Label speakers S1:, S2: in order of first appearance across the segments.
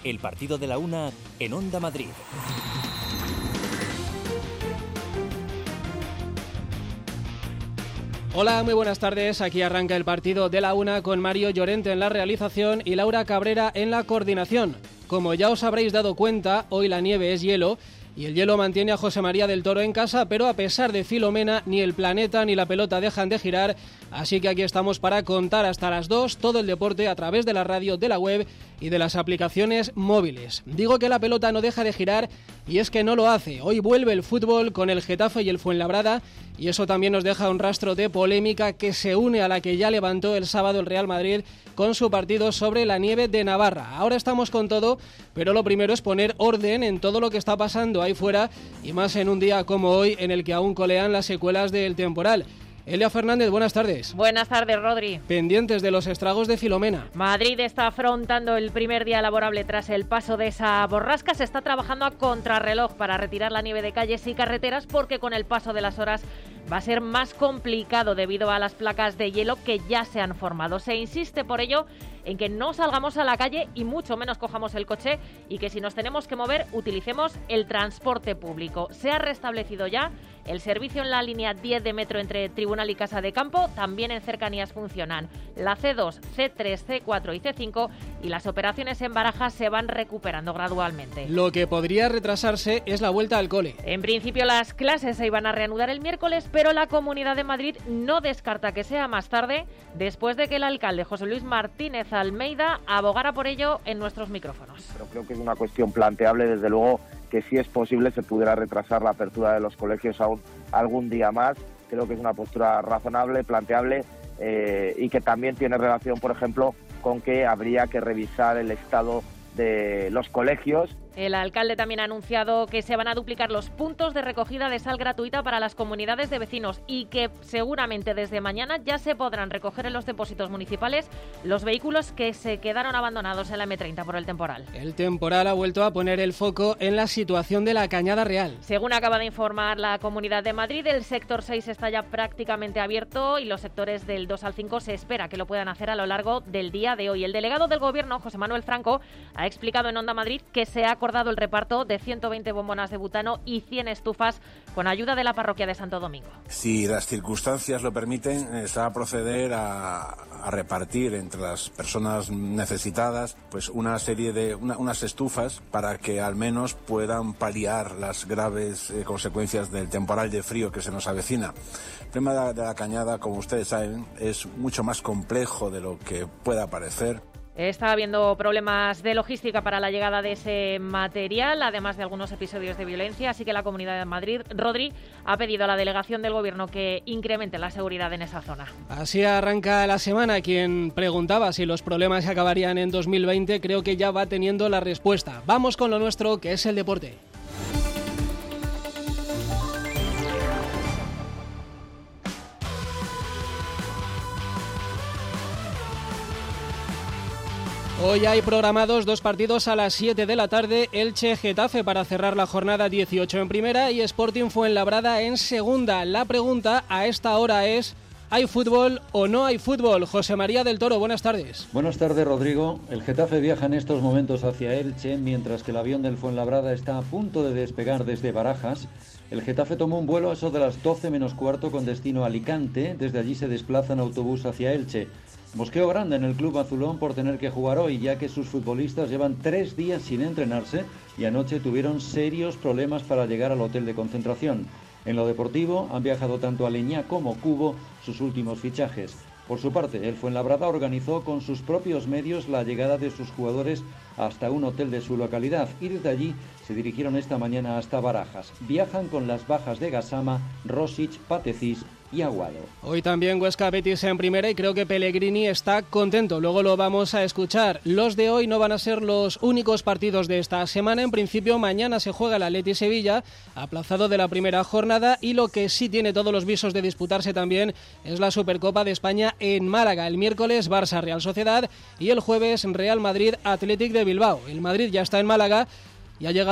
S1: El partido de la una en Onda Madrid.
S2: Hola, muy buenas tardes. Aquí arranca el partido de la una con Mario Llorente en la realización y Laura Cabrera en la coordinación. Como ya os habréis dado cuenta, hoy la nieve es hielo y el hielo mantiene a José María del Toro en casa, pero a pesar de Filomena, ni el planeta ni la pelota dejan de girar, así que aquí estamos para contar hasta las 2 todo el deporte a través de la radio, de la web y de las aplicaciones móviles. Digo que la pelota no deja de girar y es que no lo hace. Hoy vuelve el fútbol con el Getafe y el Fuenlabrada y eso también nos deja un rastro de polémica que se une a la que ya levantó el sábado el Real Madrid con su partido sobre la nieve de Navarra. Ahora estamos con todo, pero lo primero es poner orden en todo lo que está pasando ahí fuera y más en un día como hoy en el que aún colean las secuelas del temporal. Elia Fernández, buenas tardes.
S3: Buenas tardes, Rodri.
S2: Pendientes de los estragos de Filomena.
S3: Madrid está afrontando el primer día laborable tras el paso de esa borrasca. Se está trabajando a contrarreloj para retirar la nieve de calles y carreteras porque con el paso de las horas va a ser más complicado debido a las placas de hielo que ya se han formado. Se insiste por ello en que no salgamos a la calle y mucho menos cojamos el coche y que si nos tenemos que mover utilicemos el transporte público. Se ha restablecido ya el servicio en la línea 10 de metro entre Tribunal y Casa de Campo. También en cercanías funcionan la C2, C3, C4 y C5 y las operaciones en Barajas se van recuperando gradualmente.
S2: Lo que podría retrasarse es la vuelta al cole.
S3: En principio las clases se iban a reanudar el miércoles, pero la Comunidad de Madrid no descarta que sea más tarde, después de que el alcalde José Luis Martínez Almeida abogara por ello en nuestros micrófonos.
S4: Pero creo que es una cuestión planteable, desde luego que si es posible se pudiera retrasar la apertura de los colegios aún algún día más. Creo que es una postura razonable, planteable y que también tiene relación, por ejemplo, con que habría que revisar el estado de los colegios.
S3: El alcalde también ha anunciado que se van a duplicar los puntos de recogida de sal gratuita para las comunidades de vecinos y que seguramente desde mañana ya se podrán recoger en los depósitos municipales los vehículos que se quedaron abandonados en la M30 por el temporal.
S2: El temporal ha vuelto a poner el foco en la situación de la Cañada Real.
S3: Según acaba de informar la Comunidad de Madrid, el sector 6 está ya prácticamente abierto y los sectores del 2 al 5 se espera que lo puedan hacer a lo largo del día de hoy. El delegado del Gobierno, José Manuel Franco, ha explicado en Onda Madrid que se ha acordado el reparto de 120 bombonas de butano y 100 estufas con ayuda de la parroquia de Santo Domingo.
S5: Si las circunstancias lo permiten, se va a proceder a repartir entre las personas necesitadas pues una serie de unas estufas para que al menos puedan paliar las graves consecuencias del temporal de frío que se nos avecina. El problema de la cañada, como ustedes saben, es mucho más complejo de lo que pueda parecer.
S3: Está habiendo problemas de logística para la llegada de ese material, además de algunos episodios de violencia, así que la Comunidad de Madrid, Rodri, ha pedido a la delegación del Gobierno que incremente la seguridad en esa zona.
S2: Así arranca la semana. Quien preguntaba si los problemas se acabarían en 2020, creo que ya va teniendo la respuesta. Vamos con lo nuestro, que es el deporte. Hoy hay programados 2 partidos a las 7 de la tarde, Elche-Getafe para cerrar la jornada 18 en primera y Sporting Fuenlabrada en segunda. La pregunta a esta hora es, ¿hay fútbol o no hay fútbol? José María del Toro, buenas tardes.
S6: Buenas tardes, Rodrigo. El Getafe viaja en estos momentos hacia Elche, mientras que el avión del Fuenlabrada está a punto de despegar desde Barajas. El Getafe tomó un vuelo a eso de las 12 menos cuarto con destino a Alicante. Desde allí se desplaza en autobús hacia Elche. Mosqueo grande en el club azulón por tener que jugar hoy, ya que sus futbolistas llevan 3 días sin entrenarse y anoche tuvieron serios problemas para llegar al hotel de concentración. En lo deportivo han viajado tanto Aleñá como Cubo, sus últimos fichajes. Por su parte, el Fuenlabrada organizó con sus propios medios la llegada de sus jugadores hasta un hotel de su localidad y desde allí se dirigieron esta mañana hasta Barajas. Viajan con las bajas de Gassama, Rosic, Patecís y Aguado.
S2: Hoy también Huesca Betis en primera y creo que Pellegrini está contento, luego lo vamos a escuchar. Los de hoy no van a ser los únicos partidos de esta semana. En principio mañana se juega el Atleti Sevilla, aplazado de la primera jornada, y lo que sí tiene todos los visos de disputarse también es la Supercopa de España en Málaga. El miércoles Barça Real Sociedad y el jueves Real Madrid Athletic de Bilbao. El Madrid ya está en Málaga y ha llegado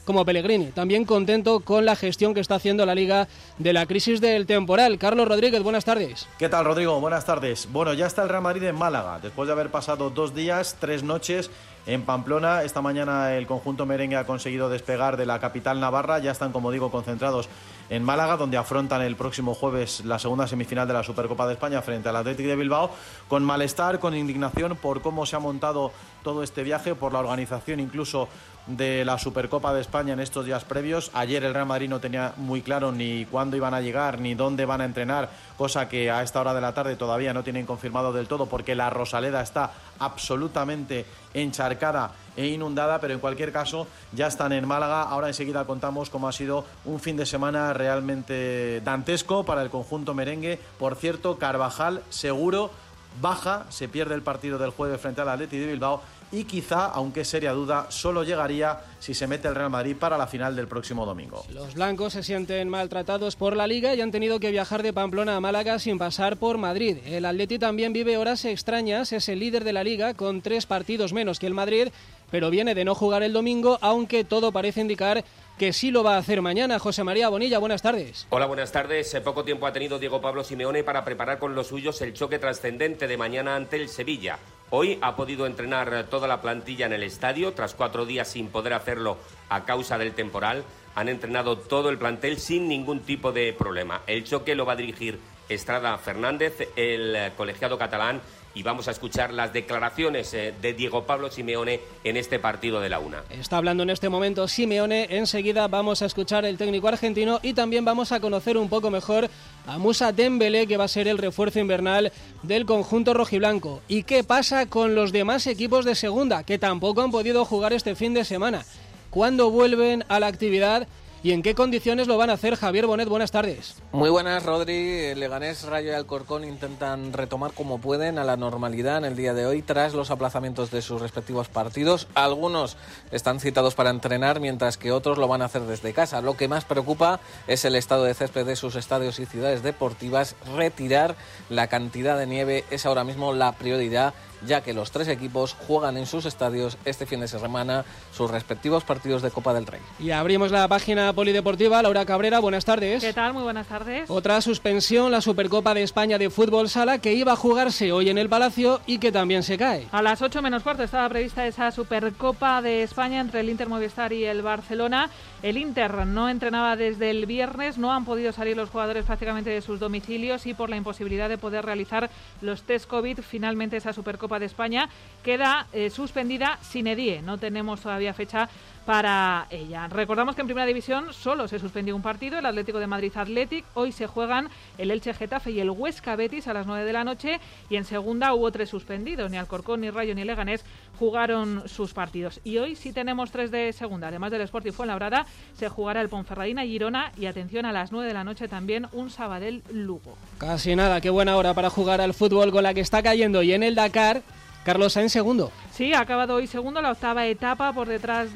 S2: como Pellegrini. También contento con la gestión que está haciendo la Liga de la crisis del temporal. Carlos Rodríguez, buenas tardes.
S7: ¿Qué tal, Rodrigo? Buenas tardes. Bueno, ya está el Real Madrid en Málaga, después de haber pasado 2 días, 3 noches en Pamplona. Esta mañana el conjunto merengue ha conseguido despegar de la capital navarra. Ya están, como digo, concentrados en Málaga, donde afrontan el próximo jueves la segunda semifinal de la Supercopa de España frente al Athletic de Bilbao, con malestar, con indignación por cómo se ha montado todo este viaje, por la organización incluso de la Supercopa de España en estos días previos. Ayer el Real Madrid no tenía muy claro ni cuándo iban a llegar ni dónde van a entrenar, cosa que a esta hora de la tarde todavía no tienen confirmado del todo, porque la Rosaleda está absolutamente encharcada e inundada, pero en cualquier caso ya están en Málaga. Ahora enseguida contamos cómo ha sido un fin de semana realmente dantesco para el conjunto merengue. Por cierto, Carvajal seguro baja, se pierde el partido del jueves frente al Athletic de Bilbao y quizá, aunque es seria duda, solo llegaría si se mete el Real Madrid para la final del próximo domingo.
S2: Los blancos se sienten maltratados por la Liga y han tenido que viajar de Pamplona a Málaga sin pasar por Madrid. El Athletic también vive horas extrañas, es el líder de la Liga con 3 partidos menos que el Madrid, pero viene de no jugar el domingo, aunque todo parece indicar que sí lo va a hacer mañana. José María Bonilla, buenas tardes.
S8: Hola, buenas tardes. Poco tiempo ha tenido Diego Pablo Simeone para preparar con los suyos el choque trascendente de mañana ante el Sevilla. Hoy ha podido entrenar toda la plantilla en el estadio, tras 4 días sin poder hacerlo a causa del temporal. Han entrenado todo el plantel sin ningún tipo de problema. El choque lo va a dirigir Estrada Fernández, el colegiado catalán, y vamos a escuchar las declaraciones de Diego Pablo Simeone en este partido de la una.
S2: Está hablando en este momento Simeone, enseguida vamos a escuchar el técnico argentino y también vamos a conocer un poco mejor a Moussa Dembélé, que va a ser el refuerzo invernal del conjunto rojiblanco. ¿Y qué pasa con los demás equipos de segunda, que tampoco han podido jugar este fin de semana? ¿Cuándo vuelven a la actividad? ¿Y en qué condiciones lo van a hacer? Javier Bonet, buenas tardes.
S9: Muy buenas, Rodri. Leganés, Rayo y Alcorcón intentan retomar como pueden a la normalidad en el día de hoy tras los aplazamientos de sus respectivos partidos. Algunos están citados para entrenar, mientras que otros lo van a hacer desde casa. Lo que más preocupa es el estado de césped de sus estadios y ciudades deportivas. Retirar la cantidad de nieve es ahora mismo la prioridad, ya que los 3 equipos juegan en sus estadios este fin de semana sus respectivos partidos de Copa del Rey.
S2: Y abrimos la página polideportiva. Laura Cabrera, buenas tardes.
S10: ¿Qué tal? Muy buenas tardes.
S2: Otra suspensión, la Supercopa de España de Fútbol Sala, que iba a jugarse hoy en el Palacio y que también se cae.
S10: A las 8 menos cuarto estaba prevista esa Supercopa de España entre el Inter Movistar y el Barcelona. El Inter no entrenaba desde el viernes, no han podido salir los jugadores prácticamente de sus domicilios y por la imposibilidad de poder realizar los test COVID, finalmente esa Supercopa de España queda suspendida sine die. No tenemos todavía fecha para ella. Recordamos que en Primera División solo se suspendió un partido, el Atlético de Madrid Athletic. Hoy se juegan el Elche Getafe y el Huesca Betis a las 9 de la noche, y en Segunda hubo 3 suspendidos. Ni Alcorcón, ni Rayo, ni Leganés jugaron sus partidos. Y hoy sí tenemos 3 de Segunda. Además del Sporting Fuenlabrada, se jugará el Ponferradina Girona y, atención, a las 9 de la noche también un Sabadell Lugo.
S2: Casi nada, qué buena hora para jugar al fútbol con la que está cayendo. Y en el Dakar, Carlos Sainz segundo.
S10: Sí, ha acabado hoy segundo, la octava etapa por detrás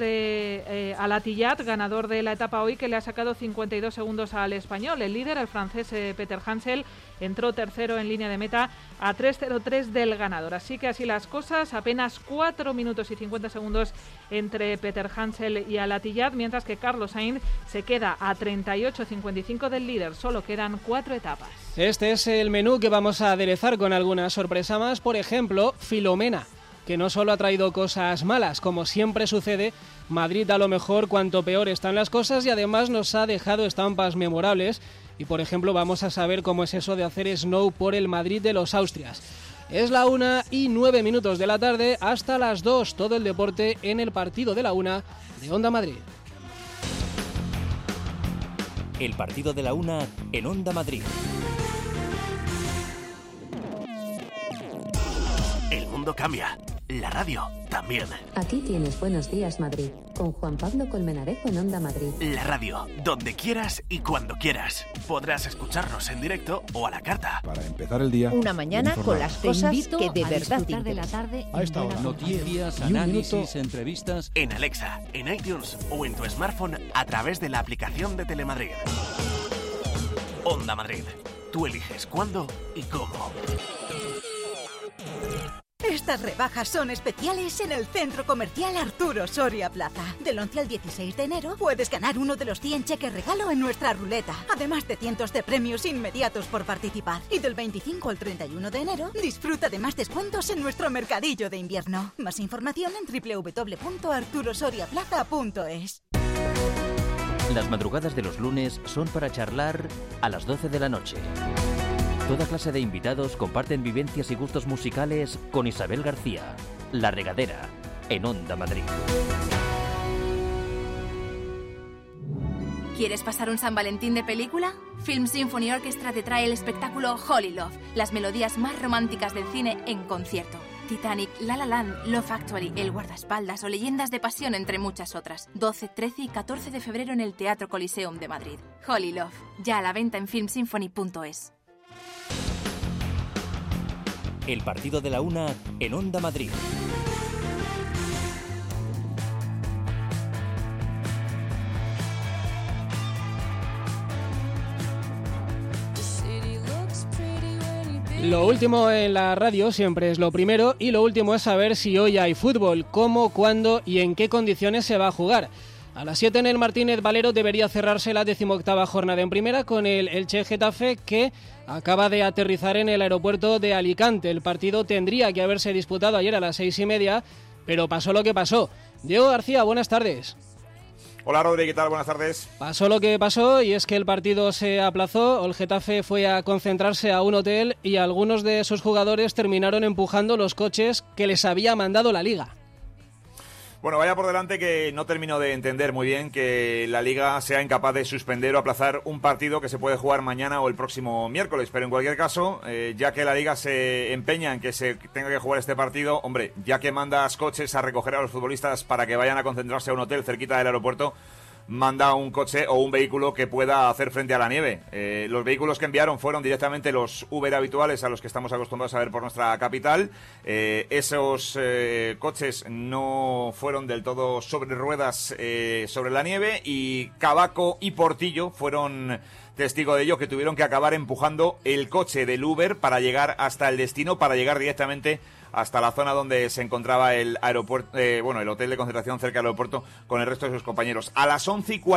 S10: de Alatillat, ganador de la etapa hoy, que le ha sacado 52 segundos al español. El líder, el francés Peter Hansel, entró tercero en línea de meta a 3:03 del ganador. Así que así las cosas, apenas 4 minutos y 50 segundos entre Peter Hansel y Alatillat, mientras que Carlos Sainz se queda a 38:55 del líder. Solo quedan 4 etapas.
S2: Este es el menú que vamos a aderezar con alguna sorpresa más. Por ejemplo, Filomena, que no solo ha traído cosas malas, como siempre sucede, Madrid da lo mejor cuanto peor están las cosas y además nos ha dejado estampas memorables. Y por ejemplo vamos a saber cómo es eso de hacer snow por el Madrid de los Austrias. Es la 1:09 de la tarde, hasta las 2, todo el deporte en el partido de la 1 de Onda Madrid.
S1: El partido de la 1 en Onda Madrid.
S11: El mundo cambia. La radio también.
S12: Aquí tienes Buenos Días Madrid, con Juan Pablo Colmenarejo en Onda Madrid.
S11: La radio, donde quieras y cuando quieras. Podrás escucharnos en directo o a la carta.
S13: Para empezar el día.
S14: Una mañana con las cosas que de verdad te
S12: de la tarde.
S13: A esta hora.
S1: Noticias, análisis, entrevistas.
S11: En Alexa, en iTunes o en tu smartphone a través de la aplicación de Telemadrid. Onda Madrid. Tú eliges cuándo y cómo.
S13: Estas rebajas son especiales en el Centro Comercial Arturo Soria Plaza. Del 11 al 16 de enero puedes ganar uno de los 100 cheques regalo en nuestra ruleta, además de cientos de premios inmediatos por participar. Y del 25 al 31 de enero disfruta de más descuentos en nuestro mercadillo de invierno. Más información en www.arturosoriaplaza.es.
S1: Las madrugadas de los lunes son para charlar a las 12 de la noche. Toda clase de invitados comparten vivencias y gustos musicales con Isabel García, La Regadera, en Onda Madrid.
S15: ¿Quieres pasar un San Valentín de película? Film Symphony Orchestra te trae el espectáculo Holy Love, las melodías más románticas del cine en concierto. Titanic, La La Land, Love Actually, El Guardaespaldas o Leyendas de Pasión, entre muchas otras. 12, 13 y 14 de febrero en el Teatro Coliseum de Madrid. Holy Love, ya a la venta en filmsymphony.es.
S1: El partido de la una en Onda Madrid.
S2: Lo último en la radio siempre es lo primero y lo último es saber si hoy hay fútbol, cómo, cuándo y en qué condiciones se va a jugar. A las 7 en el Martínez Valero debería cerrarse la 18ª jornada en primera con el Elche Getafe, que acaba de aterrizar en el aeropuerto de Alicante. El partido tendría que haberse disputado ayer a las 6:30, pero pasó lo que pasó. Diego García, buenas tardes.
S16: Hola Rodri, ¿qué tal? Buenas tardes.
S2: Pasó lo que pasó y es que el partido se aplazó. El Getafe fue a concentrarse a un hotel y algunos de sus jugadores terminaron empujando los coches que les había mandado la Liga.
S16: Bueno, vaya por delante que no termino de entender muy bien que la Liga sea incapaz de suspender o aplazar un partido que se puede jugar mañana o el próximo miércoles. Pero en cualquier caso, ya que la Liga se empeña en que se tenga que jugar este partido, hombre, ya que mandas coches a recoger a los futbolistas para que vayan a concentrarse a un hotel cerquita del aeropuerto, manda un coche o un vehículo que pueda hacer frente a la nieve. Los vehículos que enviaron fueron directamente los Uber habituales a los que estamos acostumbrados a ver por nuestra capital. Esos coches no fueron del todo sobre ruedas sobre la nieve, y Cavaco y Portillo fueron testigo de ello, que tuvieron que acabar empujando el coche del Uber para llegar hasta el destino, para llegar directamente hasta la zona donde se encontraba el aeropuerto, el hotel de concentración cerca del aeropuerto, con el resto de sus compañeros. A las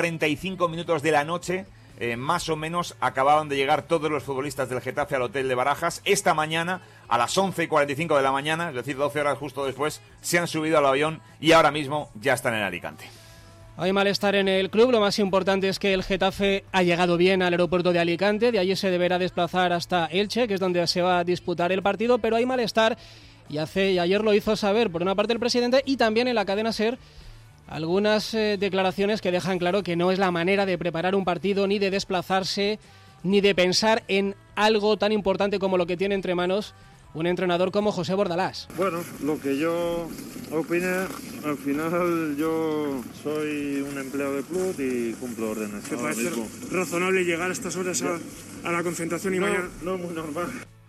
S16: 11:45 de la noche, más o menos, acababan de llegar todos los futbolistas del Getafe al hotel de Barajas. Esta mañana, a las 11:45 de la mañana, es decir, 12 horas justo después, se han subido al avión y ahora mismo ya están en Alicante.
S2: Hay malestar en el club. Lo más importante es que el Getafe ha llegado bien al aeropuerto de Alicante. De allí se deberá desplazar hasta Elche, que es donde se va a disputar el partido, pero hay malestar. Y ayer lo hizo saber por una parte el presidente, y también en la cadena SER algunas declaraciones que dejan claro que no es la manera de preparar un partido, ni de desplazarse, ni de pensar en algo tan importante como lo que tiene entre manos un entrenador como José Bordalás.
S17: Bueno, lo que yo opine, al final yo soy un empleado del club y cumplo órdenes.
S18: ¿Te parece razonable llegar a estas horas a la concentración y mañana?
S17: No, muy normal.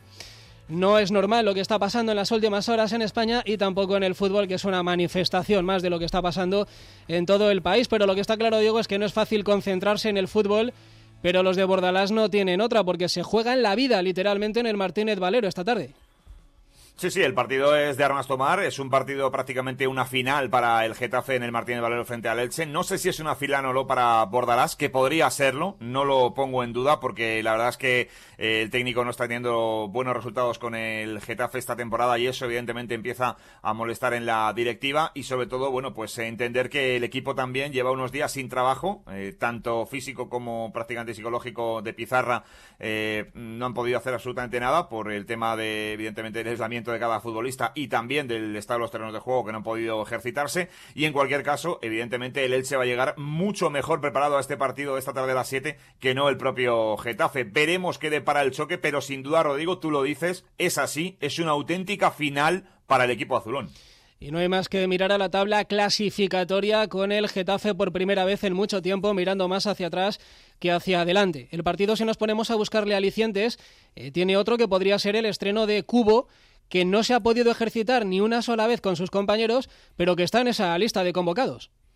S2: No es normal lo que está pasando en las últimas horas en España, y tampoco en el fútbol, que es una manifestación más de lo que está pasando en todo el país. Pero lo que está claro, Diego, es que no es fácil concentrarse en el fútbol, pero los de Bordalás no tienen otra, porque se juegan la vida literalmente en el Martínez Valero esta tarde.
S16: Sí, el partido es de armas tomar, es un partido prácticamente una final para el Getafe en el Martínez Valero frente al Elche. No sé si es una final o no para Bordalás, que podría serlo, no lo pongo en duda, porque la verdad es que el técnico no está teniendo buenos resultados con el Getafe esta temporada, y eso evidentemente empieza a molestar en la directiva, y sobre todo, pues entender que el equipo también lleva unos días sin trabajo, tanto físico como prácticamente psicológico de pizarra. No han podido hacer absolutamente nada por el tema de, evidentemente, el aislamiento de cada futbolista y también del estado de los terrenos de juego, que no han podido ejercitarse. Y en cualquier caso, evidentemente, el Elche va a llegar mucho mejor preparado a este partido de esta tarde a las 7 que no el propio Getafe. Veremos qué depara el choque, pero sin duda, Rodrigo, tú lo dices, es así, es una auténtica final para el equipo azulón.
S2: Y no hay más que mirar a la tabla clasificatoria, con el Getafe por primera vez en mucho tiempo mirando más hacia atrás que hacia adelante. El partido, si nos ponemos a buscarle alicientes, tiene otro que podría ser el estreno de Cubo, que no se ha podido ejercitar ni una sola vez con sus compañeros, pero que está en esa lista de convocados.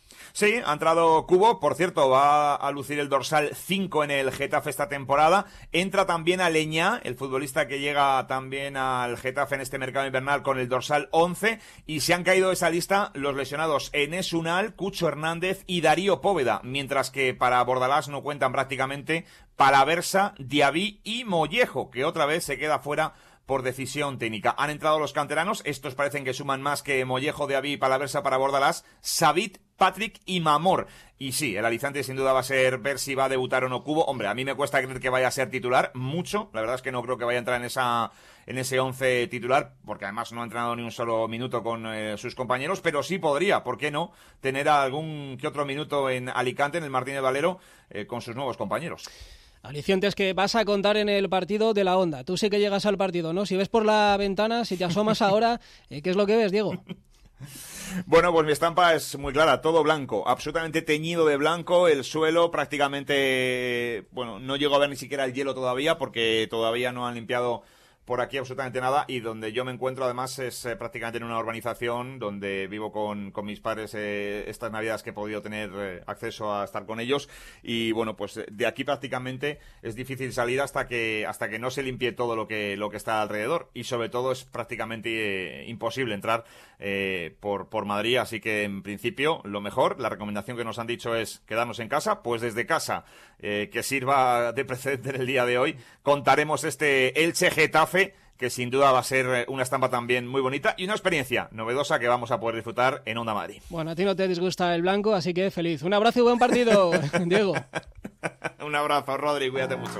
S16: Sí, ha entrado Cubo, por cierto, va a lucir el dorsal 5 en el Getafe esta temporada. Entra también Aleñá, el futbolista que llega también al Getafe en este mercado invernal con el dorsal 11. Y se han caído de esa lista los lesionados Enes Unal, Cucho Hernández y Darío Póveda. Mientras que para Bordalás no cuentan prácticamente Palaversa, Diaby y Mollejo, que otra vez se queda fuera por decisión técnica. Han entrado los canteranos, estos parecen que suman más que Mollejo, Diaby y Palaversa para Bordalás, Savit, Patrick y Mamor. Y sí, el aliciente sin duda va a ser ver si va a debutar o no Cubo. Hombre, a mí me cuesta creer que vaya a ser titular, mucho. La verdad es que no creo que vaya a entrar en ese 11 titular, porque además no ha entrenado ni un solo minuto con sus compañeros, pero sí podría, ¿por qué no?, tener algún que otro minuto en Alicante, en el Martínez Valero, con sus nuevos compañeros.
S2: Alicientes que vas a contar en el partido de la Onda. Tú sí que llegas al partido, ¿no? Si ves por la ventana, si te asomas ahora, ¿qué es lo que ves, Diego?
S16: Bueno, pues mi estampa es muy clara, todo blanco, absolutamente teñido de blanco, el suelo prácticamente, bueno, no llego a ver ni siquiera el hielo todavía, porque todavía no han limpiado por aquí absolutamente nada, y donde yo me encuentro además es prácticamente en una urbanización donde vivo con mis padres estas navidades que he podido tener acceso a estar con ellos, y bueno, pues de aquí prácticamente es difícil salir hasta que no se limpie todo lo que está alrededor, y sobre todo es prácticamente imposible entrar por Madrid, así que en principio lo mejor, la recomendación que nos han dicho es quedarnos en casa, pues desde casa, que sirva de precedente en el día de hoy, contaremos este Elche Getafe, que sin duda va a ser una estampa también muy bonita y una experiencia novedosa que vamos a poder disfrutar en Onda Madrid.
S2: Bueno, a ti no te disgusta el blanco, así que feliz. Un abrazo y buen partido, Diego.
S16: Un abrazo, Rodri, cuídate mucho.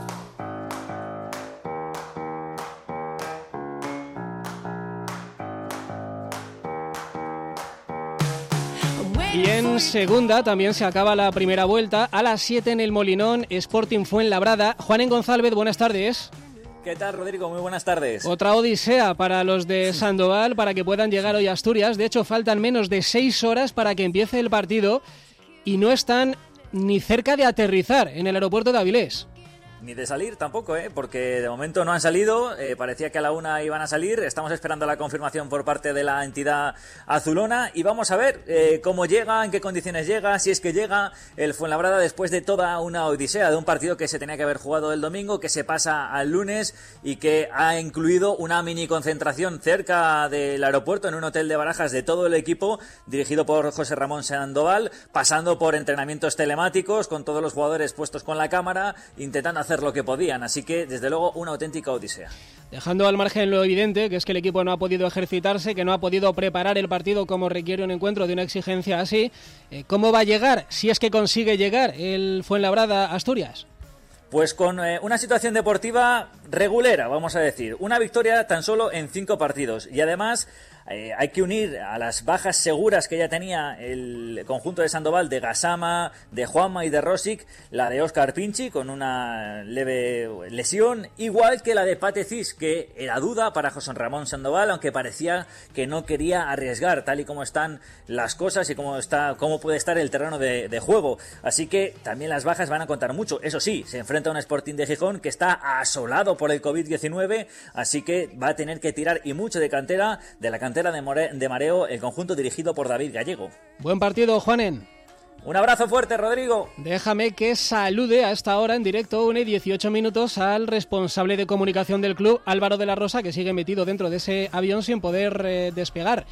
S2: Y en segunda también se acaba la primera vuelta. A las 7 en el Molinón, Sporting Fuenlabrada. Juanen González, buenas tardes.
S19: ¿Qué tal, Rodrigo? Muy buenas tardes.
S2: Otra odisea para los de Sandoval para que puedan llegar hoy a Asturias. De hecho, faltan menos de 6 horas para que empiece el partido y no están ni cerca de aterrizar en el aeropuerto de Avilés.
S19: Ni de salir tampoco, porque de momento no han salido, parecía que a la 1 iban a salir, estamos esperando la confirmación por parte de la entidad azulona y vamos a ver cómo llega, en qué condiciones llega, si es que llega el Fuenlabrada después de toda una odisea, de un partido que se tenía que haber jugado el domingo, que se pasa al lunes y que ha incluido una mini concentración cerca del aeropuerto en un hotel de Barajas de todo el equipo, dirigido por José Ramón Sandoval, pasando por entrenamientos telemáticos con todos los jugadores puestos con la cámara, intentando hacer lo que podían, así que desde luego una auténtica odisea.
S2: Dejando al margen lo evidente, que es que el equipo no ha podido ejercitarse, que no ha podido preparar el partido como requiere un encuentro de una exigencia así, ¿cómo va a llegar, si es que consigue llegar, el Fuenlabrada a Asturias?
S19: Pues con una situación deportiva regulera, vamos a decir, una victoria tan solo en 5 partidos y además hay que unir a las bajas seguras que ya tenía el conjunto de Sandoval, de Gassama, de Juanma y de Rosic, la de Óscar Pinchi con una leve lesión, igual que la de Patecis, que era duda para José Ramón Sandoval, aunque parecía que no quería arriesgar tal y como están las cosas y cómo puede estar el terreno de juego. Así que también las bajas van a contar mucho. Eso sí, se enfrenta a un Sporting de Gijón que está asolado por el COVID-19, así que va a tener que tirar y mucho de cantera, de la cantera de Mareo, el conjunto dirigido por David Gallego.
S2: Buen partido, Juanen.
S19: Un abrazo fuerte, Rodrigo.
S2: Déjame que salude a esta hora en directo, 1:18 minutos, al responsable de comunicación del club, Álvaro de la Rosa, que sigue metido dentro de ese avión sin poder despegar.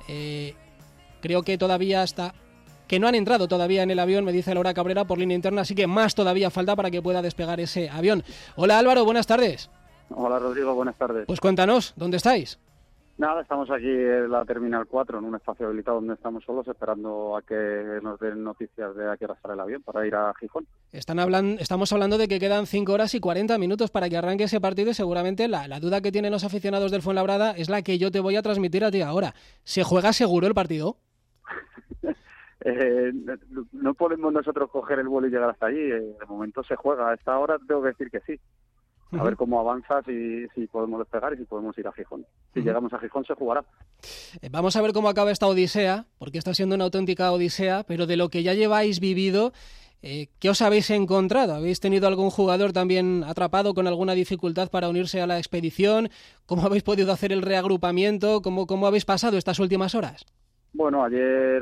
S2: Creo que todavía que no han entrado todavía en el avión, me dice Laura Cabrera, por línea interna, así que más todavía falta para que pueda despegar ese avión. Hola, Álvaro, buenas tardes.
S20: Hola, Rodrigo, buenas tardes.
S2: Pues cuéntanos, ¿dónde estáis?
S20: Nada, estamos aquí en la Terminal 4, en un espacio habilitado donde estamos solos, esperando a que nos den noticias de a qué hora sale el avión para ir a Gijón.
S2: Estamos hablando de que quedan 5 horas y 40 minutos para que arranque ese partido y seguramente la duda que tienen los aficionados del Fuenlabrada es la que yo te voy a transmitir a ti ahora. ¿Se juega seguro el partido?
S20: No podemos nosotros coger el vuelo y llegar hasta allí. De momento se juega. A esta hora tengo que decir que sí. A ver cómo avanza, si podemos despegar y si podemos ir a Gijón. Si llegamos a Gijón se jugará.
S2: Vamos a ver cómo acaba esta odisea, porque está siendo una auténtica odisea, pero de lo que ya lleváis vivido, ¿qué os habéis encontrado? ¿Habéis tenido algún jugador también atrapado con alguna dificultad para unirse a la expedición? ¿Cómo habéis podido hacer el reagrupamiento? ¿Cómo habéis pasado estas últimas horas?
S20: Bueno, ayer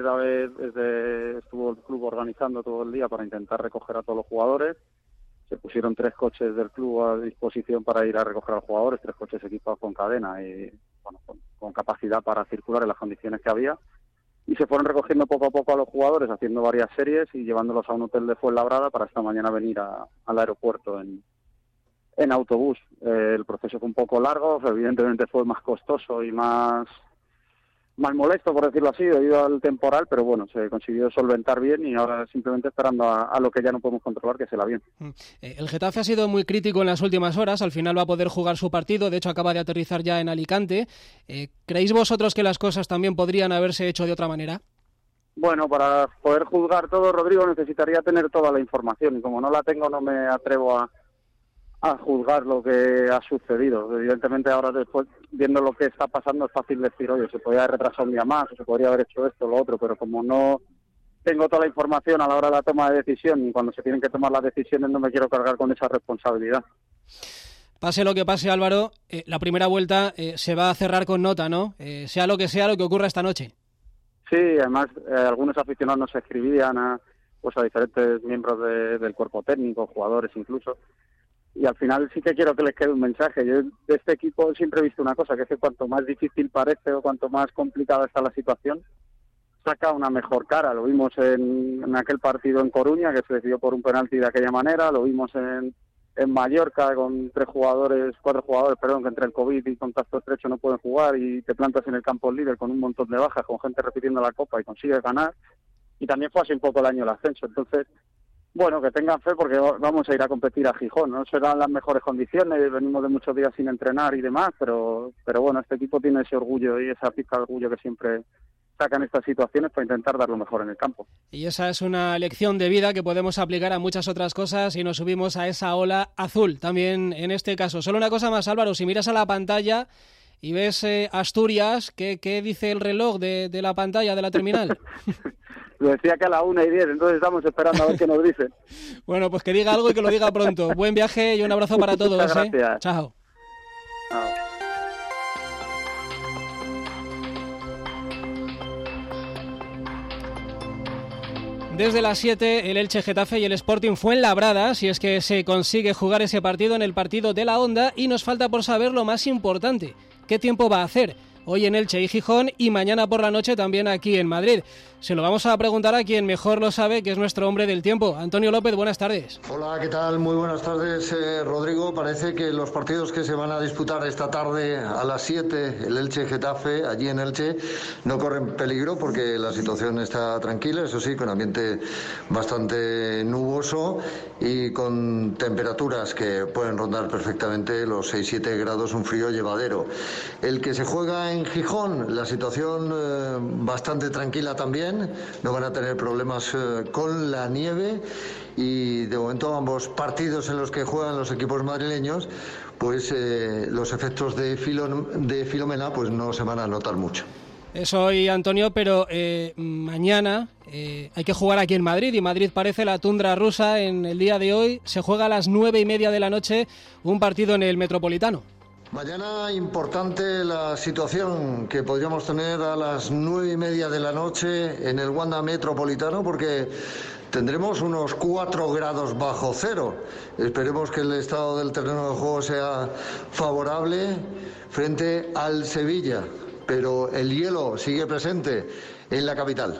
S20: estuvo el club organizando todo el día para intentar recoger a todos los jugadores. Se pusieron 3 coches del club a disposición para ir a recoger a los jugadores, 3 coches equipados con cadena y bueno, con capacidad para circular en las condiciones que había. Y se fueron recogiendo poco a poco a los jugadores, haciendo varias series y llevándolos a un hotel de Fuenlabrada para esta mañana venir al aeropuerto en autobús. El proceso fue un poco largo, evidentemente fue más costoso y más molesto, por decirlo así, debido al temporal, pero bueno, se consiguió solventar bien y ahora simplemente esperando a lo que ya no podemos controlar, que es el avión.
S2: El Getafe ha sido muy crítico en las últimas horas, al final va a poder jugar su partido, de hecho acaba de aterrizar ya en Alicante. ¿Creéis vosotros que las cosas también podrían haberse hecho de otra manera?
S20: Bueno, para poder juzgar todo, Rodrigo, necesitaría tener toda la información y como no la tengo no me atrevo a juzgar lo que ha sucedido. Evidentemente ahora después, viendo lo que está pasando, es fácil decir, oye, se podría haber retrasado un día más, o se podría haber hecho esto o lo otro, pero como no tengo toda la información a la hora de la toma de decisión y cuando se tienen que tomar las decisiones no me quiero cargar con esa responsabilidad.
S2: Pase lo que pase, Álvaro, la primera vuelta se va a cerrar con nota, ¿no? Sea lo que ocurra esta noche.
S20: Sí, además algunos aficionados nos escribían a diferentes miembros del cuerpo técnico, jugadores incluso, y al final sí que quiero que les quede un mensaje. Yo de este equipo siempre he visto una cosa, que es que cuanto más difícil parece o cuanto más complicada está la situación, saca una mejor cara. Lo vimos en aquel partido en Coruña, que se decidió por un penalti de aquella manera, lo vimos en Mallorca con 4 jugadores, que entre el COVID y contacto estrecho no pueden jugar y te plantas en el campo líder con un montón de bajas, con gente repitiendo la Copa y consigues ganar. Y también fue así un poco el año del ascenso. Entonces, bueno, que tengan fe porque vamos a ir a competir a Gijón. No serán las mejores condiciones, venimos de muchos días sin entrenar y demás, pero bueno, este equipo tiene ese orgullo y esa pizca de orgullo que siempre sacan estas situaciones para intentar dar lo mejor en el campo.
S2: Y esa es una lección de vida que podemos aplicar a muchas otras cosas y nos subimos a esa ola azul también en este caso. Solo una cosa más, Álvaro, si miras a la pantalla y ves Asturias, ¿qué dice el reloj de la pantalla de la terminal?
S20: Lo decía que a la 1:10, entonces estamos esperando a ver qué nos dice.
S2: Bueno, pues que diga algo y que lo diga pronto. Buen viaje y un abrazo para todos.
S20: Muchas gracias.
S2: Chao.
S20: Chao.
S2: Desde las 7, el Elche Getafe y el Sporting Fuenlabrada, si es que se consigue jugar ese partido en el partido de la Onda, y nos falta por saber lo más importante, ¿qué tiempo va a hacer? Hoy en Elche y Gijón y mañana por la noche también aquí en Madrid. Se lo vamos a preguntar a quien mejor lo sabe, que es nuestro hombre del tiempo. Antonio López, buenas tardes.
S21: Hola, ¿qué tal? Muy buenas tardes, Rodrigo. Parece que los partidos que se van a disputar esta tarde a las 7, el Elche-Getafe, allí en Elche, no corren peligro porque la situación está tranquila, eso sí, con ambiente bastante nuboso y con temperaturas que pueden rondar perfectamente los 6-7 grados, un frío llevadero. El que se juega en Gijón, la situación bastante tranquila también. No van a tener problemas con la nieve y de momento ambos partidos en los que juegan los equipos madrileños, pues los efectos de Filomena pues no se van a notar mucho.
S2: Eso hoy, Antonio, pero mañana hay que jugar aquí en Madrid y Madrid parece la tundra rusa. En el día de hoy se juega a las 9:30 de la noche un partido en el Metropolitano.
S21: Mañana importante la situación que podríamos tener a las 9:30 de la noche en el Wanda Metropolitano porque tendremos unos 4 grados bajo cero. Esperemos que el estado del terreno de juego sea favorable frente al Sevilla, pero el hielo sigue presente en la capital.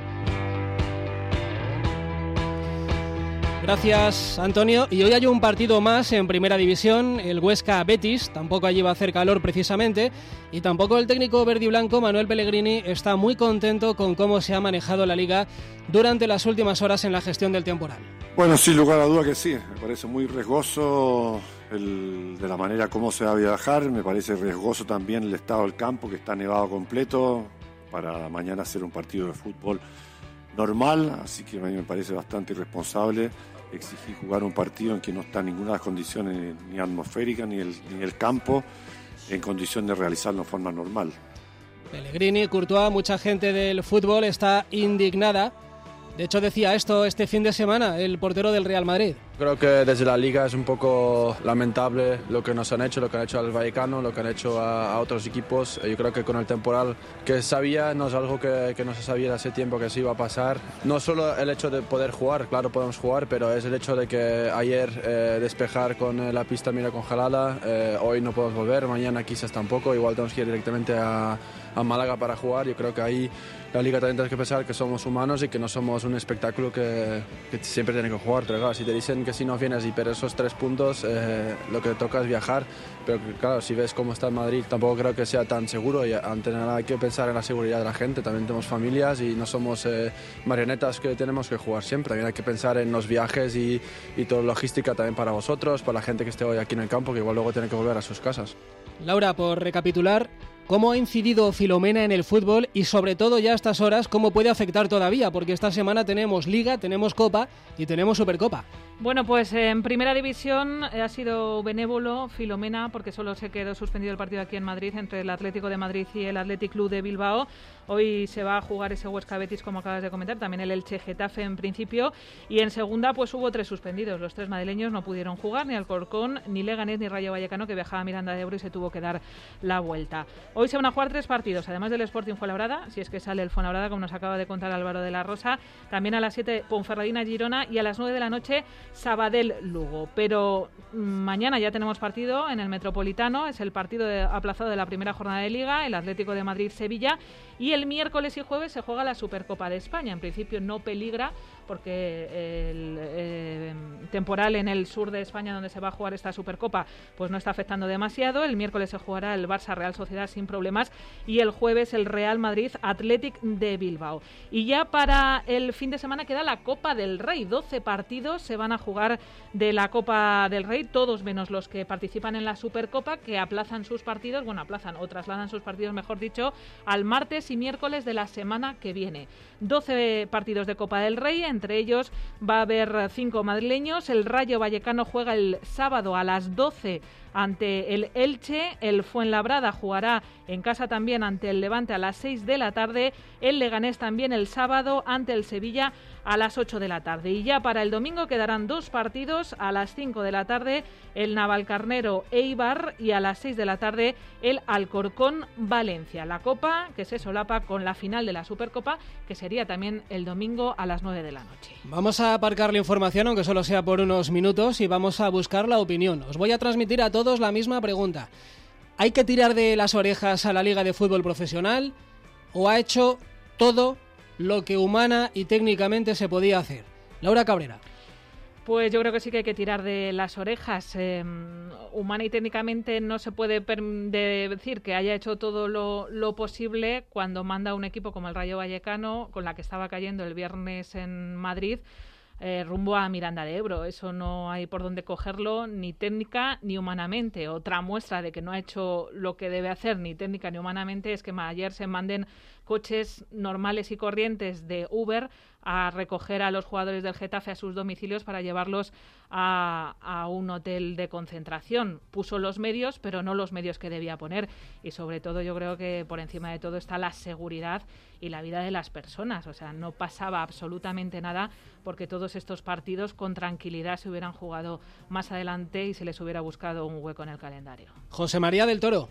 S2: Gracias, Antonio. Y hoy hay un partido más en Primera División, el Huesca-Betis. Tampoco allí va a hacer calor precisamente. Y tampoco el técnico verde y blanco, Manuel Pellegrini, está muy contento con cómo se ha manejado la Liga durante las últimas horas en la gestión del temporal.
S22: Bueno, sin lugar a duda que sí. Me parece muy riesgoso de la manera como se va a viajar. Me parece riesgoso también el estado del campo, que está nevado completo, para mañana hacer un partido de fútbol normal. Así que a mí me parece bastante irresponsable exigir jugar un partido en que no está ninguna de las condiciones ni atmosféricas ni el campo en condición de realizarlo de forma normal.
S2: Pellegrini, Courtois, mucha gente del fútbol está indignada. De hecho decía esto este fin de semana el portero del Real Madrid.
S4: Creo que desde la Liga es un poco lamentable lo que nos han hecho, lo que han hecho al Vallecano, lo que han hecho a otros equipos. Yo creo que con el temporal que sabía, no es algo que no se sabía hace tiempo que se iba a pasar. No solo el hecho de poder jugar, claro podemos jugar, pero es el hecho de que ayer despejar con la pista mira congelada, hoy no podemos volver, mañana quizás tampoco, igual tenemos que ir directamente a Málaga para jugar. Yo creo que ahí la Liga también tiene que pensar que somos humanos y que no somos un espectáculo que siempre tiene que jugar. Pero claro, si te dicen que si no vienes y pierdes esos 3 puntos, lo que toca es viajar. Pero claro, si ves cómo está en Madrid, tampoco creo que sea tan seguro. Y ante nada hay que pensar en la seguridad de la gente. También tenemos familias y no somos marionetas que tenemos que jugar siempre. También hay que pensar en los viajes y toda logística también para vosotros, para la gente que esté hoy aquí en el campo, que igual luego tiene que volver a sus casas.
S2: Laura, por recapitular, ¿cómo ha incidido Filomena en el fútbol y sobre todo ya a estas horas cómo puede afectar todavía? Porque esta semana tenemos Liga, tenemos Copa y tenemos Supercopa.
S10: Bueno, pues en Primera División ha sido benévolo Filomena porque solo se quedó suspendido el partido aquí en Madrid entre el Atlético de Madrid y el Athletic Club de Bilbao. Hoy se va a jugar ese Huesca Betis, como acabas de comentar, también el Elche Getafe en principio. Y en segunda pues hubo 3 suspendidos. Los 3 madrileños no pudieron jugar, ni Alcorcón, ni Leganés, ni Rayo Vallecano, que viajaba a Miranda de Ebro y se tuvo que dar la vuelta. Hoy se van a jugar 3 partidos, además del Sporting Fuenlabrada, si es que sale el Fuenlabrada, como nos acaba de contar Álvaro de la Rosa. También a las 7 Ponferradina Girona y a las 9 de la noche Sabadell Lugo. Pero mañana ya tenemos partido en el Metropolitano, es el partido aplazado de la primera jornada de Liga, el Atlético de Madrid-Sevilla, y el miércoles y jueves se juega la Supercopa de España. En principio no peligra porque el temporal en el sur de España donde se va a jugar esta Supercopa pues no está afectando demasiado. El miércoles se jugará el Barça Real Sociedad sin problemas y el jueves el Real Madrid Athletic de Bilbao. Y ya para el fin de semana queda la Copa del Rey. 12 partidos se van a jugar de la Copa del Rey, todos menos los que participan en la Supercopa, que aplazan sus partidos, o trasladan sus partidos, mejor dicho, al martes y miércoles de la semana que viene. 12 partidos de Copa del Rey, entre ellos va a haber 5 madrileños. El Rayo Vallecano juega el sábado a las 12 ante el Elche, el Fuenlabrada jugará en casa también ante el Levante a las 6 de la tarde, el Leganés también el sábado ante el Sevilla a las 8 de la tarde. Y ya para el domingo quedarán 2 partidos, a las 5 de la tarde el Navalcarnero Eibar y a las 6 de la tarde el Alcorcón Valencia. La Copa que se solapa con la final de la Supercopa, que sería también el domingo a las 9 de la noche.
S2: Vamos a aparcar la información, aunque solo sea por unos minutos, y vamos a buscar la opinión. Os voy a transmitir a todos la misma pregunta. ¿Hay que tirar de las orejas a la Liga de Fútbol Profesional o ha hecho todo lo que humana y técnicamente se podía hacer? Laura Cabrera.
S10: Pues yo creo que sí que hay que tirar de las orejas. Humana y técnicamente no se puede decir que haya hecho todo lo posible cuando manda un equipo como el Rayo Vallecano, con la que estaba cayendo el viernes en Madrid, rumbo a Miranda de Ebro. Eso no hay por dónde cogerlo, ni técnica ni humanamente. Otra muestra de que no ha hecho lo que debe hacer, ni técnica ni humanamente, es que ayer se manden coches normales y corrientes de Uber a recoger a los jugadores del Getafe a sus domicilios para llevarlos a un hotel de concentración. Puso los medios, pero no los medios que debía poner. Y sobre todo yo creo que por encima de todo está la seguridad y la vida de las personas. O sea, no pasaba absolutamente nada porque todos estos partidos con tranquilidad se hubieran jugado más adelante y se les hubiera buscado un hueco en el calendario.
S2: José María del Toro.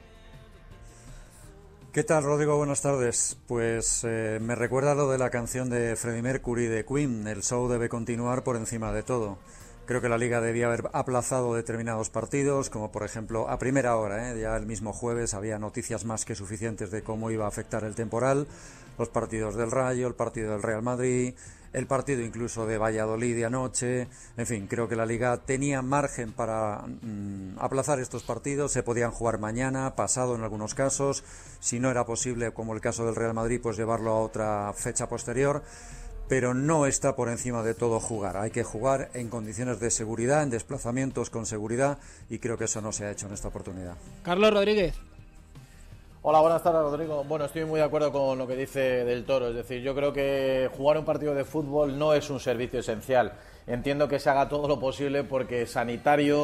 S5: ¿Qué tal, Rodrigo? Buenas tardes. Pues me recuerda lo de la canción de Freddie Mercury de Queen, el show debe continuar por encima de todo. Creo que la Liga debía haber aplazado determinados partidos, como por ejemplo a primera hora, ya el mismo jueves había noticias más que suficientes de cómo iba a afectar el temporal, los partidos del Rayo, el partido del Real Madrid, el partido incluso de Valladolid de anoche. En fin, creo que la Liga tenía margen para aplazar estos partidos, se podían jugar mañana, pasado en algunos casos, si no era posible, como el caso del Real Madrid, pues llevarlo a otra fecha posterior, pero no está por encima de todo jugar. Hay que jugar en condiciones de seguridad, en desplazamientos con seguridad, y creo que eso no se ha hecho en esta oportunidad.
S2: Carlos Rodríguez.
S7: Hola, buenas tardes, Rodrigo. Bueno, estoy muy de acuerdo con lo que dice Del Toro. Es decir, yo creo que jugar un partido de fútbol no es un servicio esencial. Entiendo que se haga todo lo posible porque sanitarios,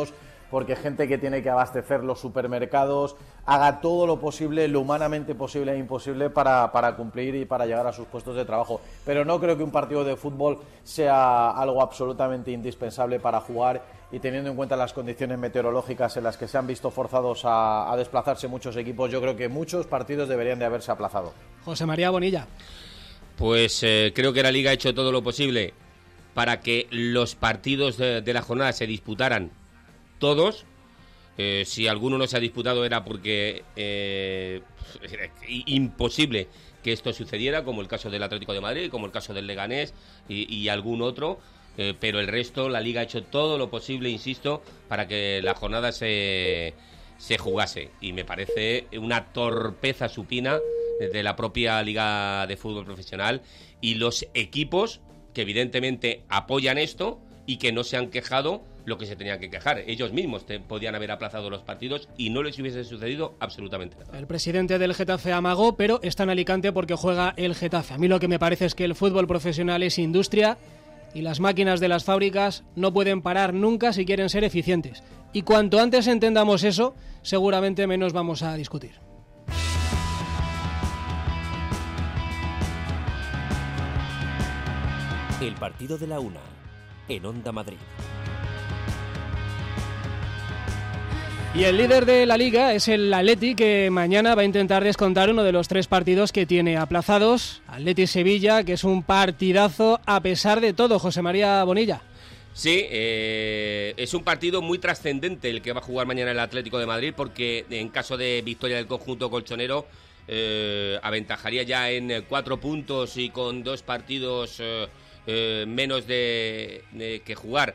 S7: porque gente que tiene que abastecer los supermercados haga todo lo posible, lo humanamente posible e imposible para cumplir y para llegar a sus puestos de trabajo. Pero no creo que un partido de fútbol sea algo absolutamente indispensable para jugar, y teniendo en cuenta las condiciones meteorológicas en las que se han visto forzados a desplazarse muchos equipos, yo creo que muchos partidos deberían de haberse aplazado.
S2: José María Bonilla.
S8: Pues creo que la Liga ha hecho todo lo posible para que los partidos de la jornada se disputaran todos. Si alguno no se ha disputado era porque era imposible que esto sucediera, como el caso del Atlético de Madrid, como el caso del Leganés y algún otro. Pero el resto, la Liga ha hecho todo lo posible, insisto, para que la jornada se jugase. Y me parece una torpeza supina de la propia Liga de Fútbol Profesional y los equipos que evidentemente apoyan esto y que no se han quejado lo que se tenían que quejar. Ellos mismos podían haber aplazado los partidos y no les hubiese sucedido absolutamente nada.
S2: El presidente del Getafe amagó, pero está en Alicante porque juega el Getafe. A mí lo que me parece es que el fútbol profesional es industria y las máquinas de las fábricas no pueden parar nunca si quieren ser eficientes. Y cuanto antes entendamos eso, seguramente menos vamos a discutir.
S1: El partido de la una, en Onda Madrid.
S2: Y el líder de la Liga es el Atleti, que mañana va a intentar descontar uno de los 3 partidos que tiene aplazados. Atleti-Sevilla, que es un partidazo a pesar de todo. José María Bonilla.
S8: Sí, es un partido muy trascendente el que va a jugar mañana el Atlético de Madrid, porque en caso de victoria del conjunto colchonero aventajaría ya en 4 puntos y con 2 partidos menos que jugar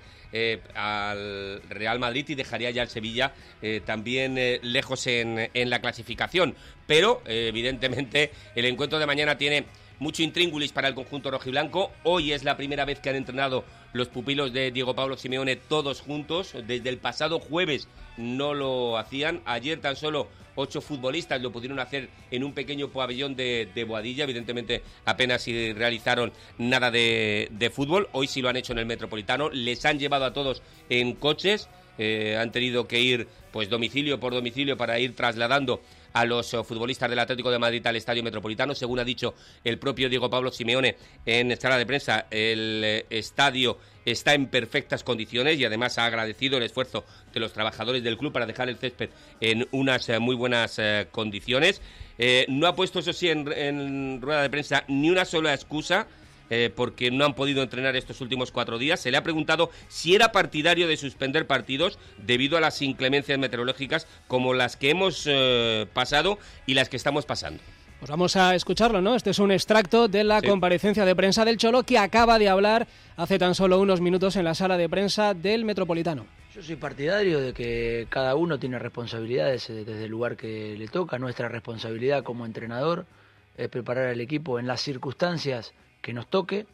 S8: al Real Madrid, y dejaría ya al Sevilla también lejos en la clasificación. Pero evidentemente el encuentro de mañana tiene mucho intríngulis para el conjunto rojiblanco. Hoy es la primera vez que han entrenado los pupilos de Diego Pablo Simeone todos juntos. Desde el pasado jueves no lo hacían. Ayer tan solo 8 futbolistas lo pudieron hacer en un pequeño pabellón de Boadilla. Evidentemente apenas si realizaron nada de fútbol. Hoy sí lo han hecho en el Metropolitano. Les han llevado a todos en coches. Han tenido que ir pues domicilio por domicilio para ir trasladando a los futbolistas del Atlético de Madrid al Estadio Metropolitano. Según ha dicho el propio Diego Pablo Simeone en sala de prensa, el estadio está en perfectas condiciones y además ha agradecido el esfuerzo de los trabajadores del club para dejar el césped en unas muy buenas condiciones. No ha puesto, eso sí, en rueda de prensa ni una sola excusa, porque no han podido entrenar estos últimos 4 días. Se le ha preguntado si era partidario de suspender partidos debido a las inclemencias meteorológicas como las que hemos pasado y las que estamos pasando.
S2: Pues vamos a escucharlo, ¿no? Este es un extracto de la comparecencia de prensa del Cholo, que acaba de hablar hace tan solo unos minutos en la sala de prensa del Metropolitano.
S3: Yo soy partidario de que cada uno tiene responsabilidades desde el lugar que le toca. Nuestra responsabilidad como entrenador es preparar al equipo en las circunstancias que nos toque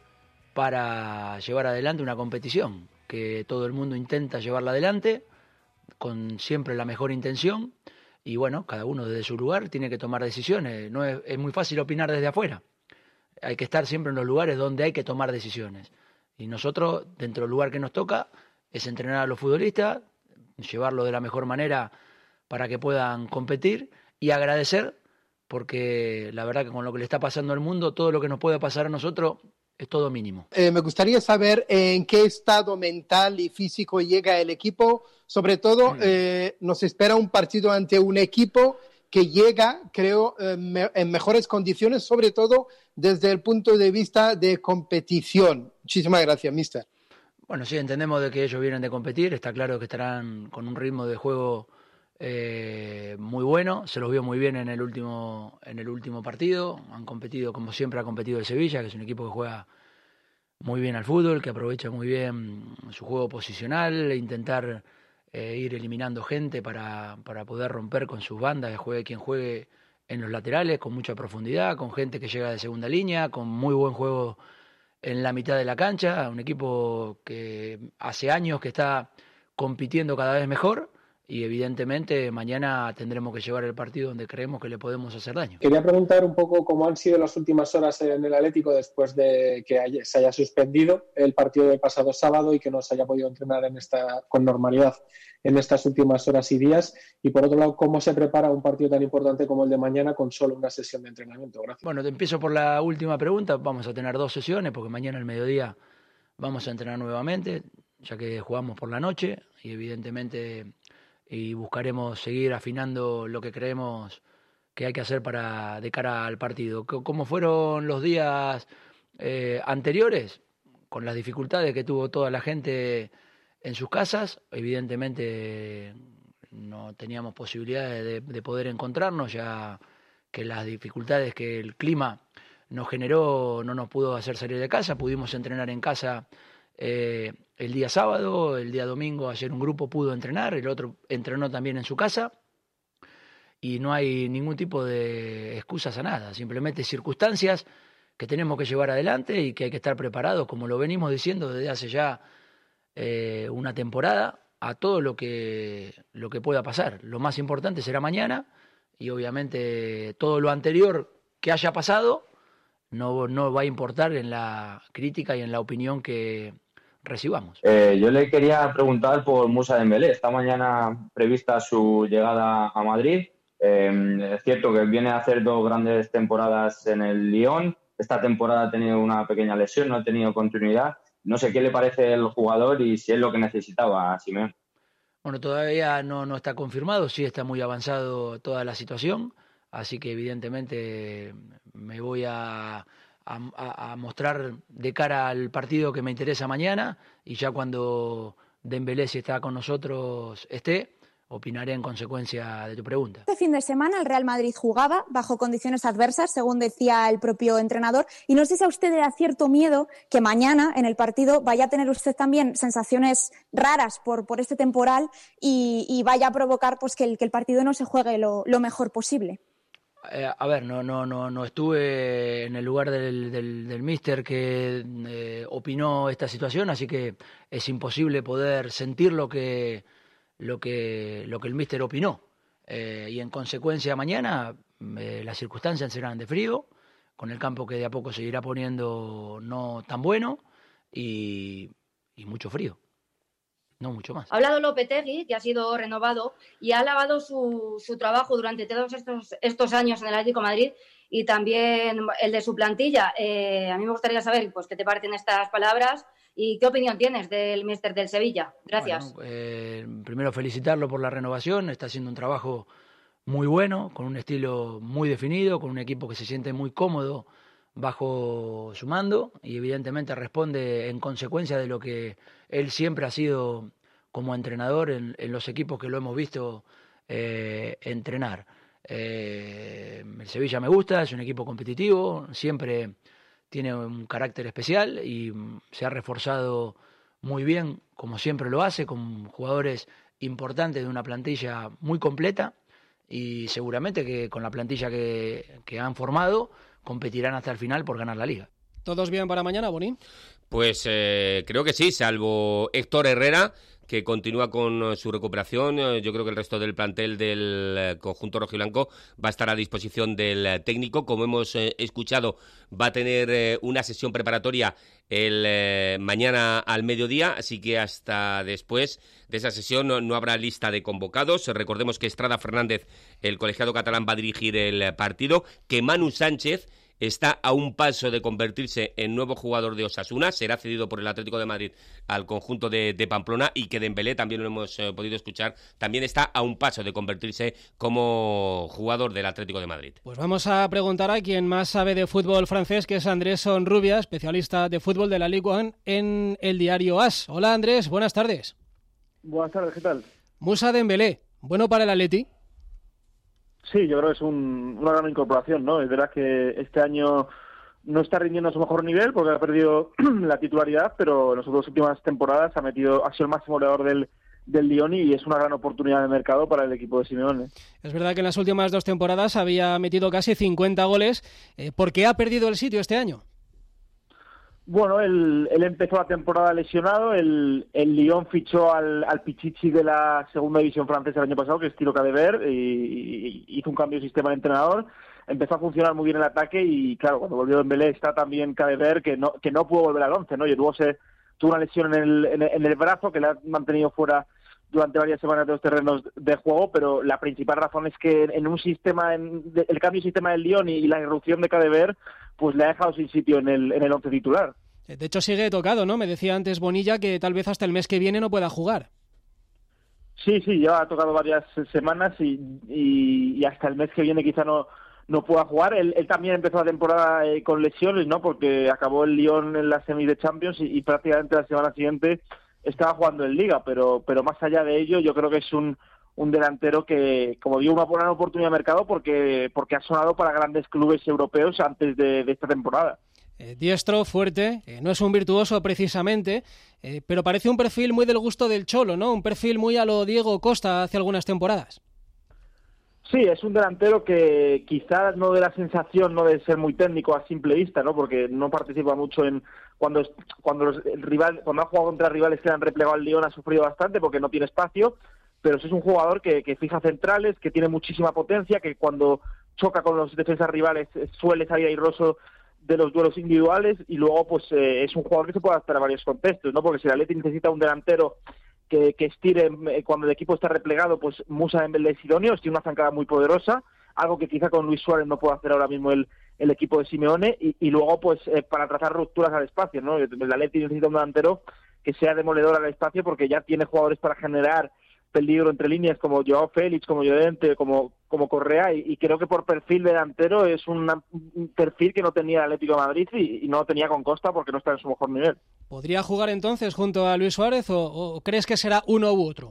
S3: para llevar adelante una competición, que todo el mundo intenta llevarla adelante con siempre la mejor intención, y bueno, cada uno desde su lugar tiene que tomar decisiones. No es muy fácil opinar desde afuera, hay que estar siempre en los lugares donde hay que tomar decisiones, y nosotros dentro del lugar que nos toca es entrenar a los futbolistas, llevarlo de la mejor manera para que puedan competir y agradecer, porque la verdad que con lo que le está pasando al mundo, todo lo que nos puede pasar a nosotros es todo mínimo.
S6: Me gustaría saber en qué estado mental y físico llega el equipo. Sobre todo, nos espera un partido ante un equipo que llega, creo, en mejores condiciones, sobre todo desde el punto de vista de competición. Muchísimas gracias, mister.
S3: Bueno, sí, entendemos de que ellos vienen de competir. Está claro que estarán con un ritmo de juego muy bueno, se los vio muy bien en el último partido. Han competido como siempre ha competido el Sevilla, que es un equipo que juega muy bien al fútbol, que aprovecha muy bien su juego posicional, e intentar ir eliminando gente para poder romper con sus bandas, que juegue quien juegue en los laterales, con mucha profundidad, con gente que llega de segunda línea, con muy buen juego en la mitad de la cancha. Un equipo que hace años que está compitiendo cada vez mejor, y evidentemente mañana tendremos que llevar el partido donde creemos que le podemos hacer daño.
S9: Quería preguntar un poco cómo han sido las últimas horas en el Atlético después de que se haya suspendido el partido del pasado sábado y que no se haya podido entrenar con normalidad en estas últimas horas y días. Y por otro lado, ¿cómo se prepara un partido tan importante como el de mañana con solo una sesión de entrenamiento? Gracias.
S3: Bueno, te empiezo por la última pregunta. Vamos a tener 2 sesiones porque mañana al mediodía vamos a entrenar nuevamente, ya que jugamos por la noche y evidentemente buscaremos seguir afinando lo que creemos que hay que hacer de cara al partido. ¿Cómo fueron los días anteriores? Con las dificultades que tuvo toda la gente en sus casas, evidentemente no teníamos posibilidades de poder encontrarnos, ya que las dificultades que el clima nos generó no nos pudo hacer salir de casa. Pudimos entrenar en casa el día sábado, el día domingo ayer un grupo pudo entrenar, el otro entrenó también en su casa y no hay ningún tipo de excusas a nada, simplemente circunstancias que tenemos que llevar adelante y que hay que estar preparados, como lo venimos diciendo desde hace ya una temporada, a todo lo que pueda pasar. Lo más importante será mañana y obviamente todo lo anterior que haya pasado no va a importar en la crítica y en la opinión que recibamos.
S14: Yo le quería preguntar por Moussa Dembélé. Esta mañana prevista su llegada a Madrid. Es cierto que viene a hacer 2 grandes temporadas en el Lyon. Esta temporada ha tenido una pequeña lesión, no ha tenido continuidad. No sé qué le parece el jugador y si es lo que necesitaba a Simeone.
S3: Bueno, todavía no está confirmado, sí está muy avanzado toda la situación, así que evidentemente me voy a mostrar de cara al partido que me interesa mañana y ya cuando Dembélé, si está con nosotros, opinaré en consecuencia de tu pregunta.
S23: Este fin de semana el Real Madrid jugaba bajo condiciones adversas, según decía el propio entrenador, y no sé si a usted le da cierto miedo que mañana en el partido vaya a tener usted también sensaciones raras por este temporal y vaya a provocar pues que el partido no se juegue lo mejor posible.
S3: A ver, no estuve en el lugar del míster que opinó esta situación, así que es imposible poder sentir lo que el míster opinó. Y en consecuencia mañana las circunstancias serán de frío, con el campo que de a poco se irá poniendo no tan bueno y mucho frío. No mucho más.
S24: Ha hablado Lopetegui, que ha sido renovado y ha alabado su trabajo durante todos estos años en el Atlético de Madrid y también el de su plantilla. A mí me gustaría saber pues, qué te parecen estas palabras y qué opinión tienes del míster del Sevilla. Gracias.
S3: Bueno, primero felicitarlo por la renovación. Está haciendo un trabajo muy bueno, con un estilo muy definido, con un equipo que se siente muy cómodo bajo su mando y evidentemente responde en consecuencia de lo que él siempre ha sido como entrenador en los equipos que lo hemos visto entrenar. El Sevilla me gusta, es un equipo competitivo, siempre tiene un carácter especial y se ha reforzado muy bien, como siempre lo hace, con jugadores importantes de una plantilla muy completa y seguramente que con la plantilla que han formado competirán hasta el final por ganar la Liga.
S2: ¿Todos bien para mañana, Boni?
S8: Pues creo que sí, salvo Héctor Herrera, que continúa con su recuperación. Yo creo que el resto del plantel del conjunto rojiblanco va a estar a disposición del técnico. Como hemos escuchado, va a tener una sesión preparatoria el mañana al mediodía, así que hasta después de esa sesión no habrá lista de convocados. Recordemos que Estrada Fernández, el colegiado catalán, va a dirigir el partido, que Manu Sánchez está a un paso de convertirse en nuevo jugador de Osasuna, será cedido por el Atlético de Madrid al conjunto de Pamplona, y que Dembélé, también lo hemos podido escuchar, también está a un paso de convertirse como jugador del Atlético de Madrid.
S2: Pues vamos a preguntar a quien más sabe de fútbol francés, que es Andrés Sonrubia, especialista de fútbol de la Ligue 1 en el diario AS. Hola Andrés, buenas tardes.
S25: Buenas tardes, ¿qué tal?
S2: Moussa Dembélé, ¿bueno para el Atleti?
S25: Sí, yo creo que es una gran incorporación, ¿no? Es verdad que este año no está rindiendo a su mejor nivel porque ha perdido la titularidad, pero en las 2 últimas temporadas ha sido el máximo goleador del Lyon y es una gran oportunidad de mercado para el equipo de Simeone.
S2: Es verdad que en las últimas 2 temporadas había metido casi 50 goles. ¿Por qué ha perdido el sitio este año?
S25: Bueno, él empezó la temporada lesionado, el Lyon fichó al Pichichi de la segunda división francesa el año pasado, que es Thilo Cadevert, y hizo un cambio de sistema de entrenador, empezó a funcionar muy bien el ataque y claro, cuando volvió Dembélé está también Cadevert, que no pudo volver al 11, ¿no? Y luego tuvo una lesión en el brazo que le ha mantenido fuera durante varias semanas de los terrenos de juego, pero la principal razón es que en un sistema, el cambio de sistema del Lyon y la irrupción de Cadevert, pues le ha dejado sin sitio en el 11 titular.
S2: De hecho sigue tocado, ¿no? Me decía antes Bonilla que tal vez hasta el mes que viene no pueda jugar.
S25: Sí, ya ha tocado varias semanas y hasta el mes que viene quizá no pueda jugar. Él también empezó la temporada con lesiones, ¿no? Porque acabó el Lyon en la semi de Champions y prácticamente la semana siguiente estaba jugando en Liga, pero más allá de ello yo creo que es un delantero que, como digo, una buena oportunidad de mercado porque ha sonado para grandes clubes europeos antes de esta temporada.
S2: Diestro, fuerte, no es un virtuoso precisamente, pero parece un perfil muy del gusto del Cholo, ¿no? Un perfil muy a lo Diego Costa hace algunas temporadas.
S25: Sí, es un delantero que quizás no dé la sensación no de ser muy técnico a simple vista, ¿no? Porque no participa mucho cuando ha jugado contra rivales que han replegado al Lyon, ha sufrido bastante porque no tiene espacio, pero es un jugador que fija centrales, que tiene muchísima potencia, que cuando choca con los defensas rivales suele salir airoso de los duelos individuales y luego pues es un jugador que se puede adaptar a varios contextos, ¿no? Porque si el Atleti necesita un delantero que estire cuando el equipo está replegado, pues Moussa Dembélé es idóneo, tiene una zancada muy poderosa, algo que quizá con Luis Suárez no puede hacer ahora mismo el equipo de Simeone, y luego pues para trazar rupturas al espacio, ¿no? El Atleti necesita un delantero que sea demoledor al espacio porque ya tiene jugadores para generar peligro entre líneas como Joao Félix, como Llorente, como Correa, y creo que por perfil delantero es un perfil que no tenía el Atlético de Madrid y no lo tenía con Costa porque no está en su mejor nivel.
S2: ¿Podría jugar entonces junto a Luis Suárez o crees que será uno u otro?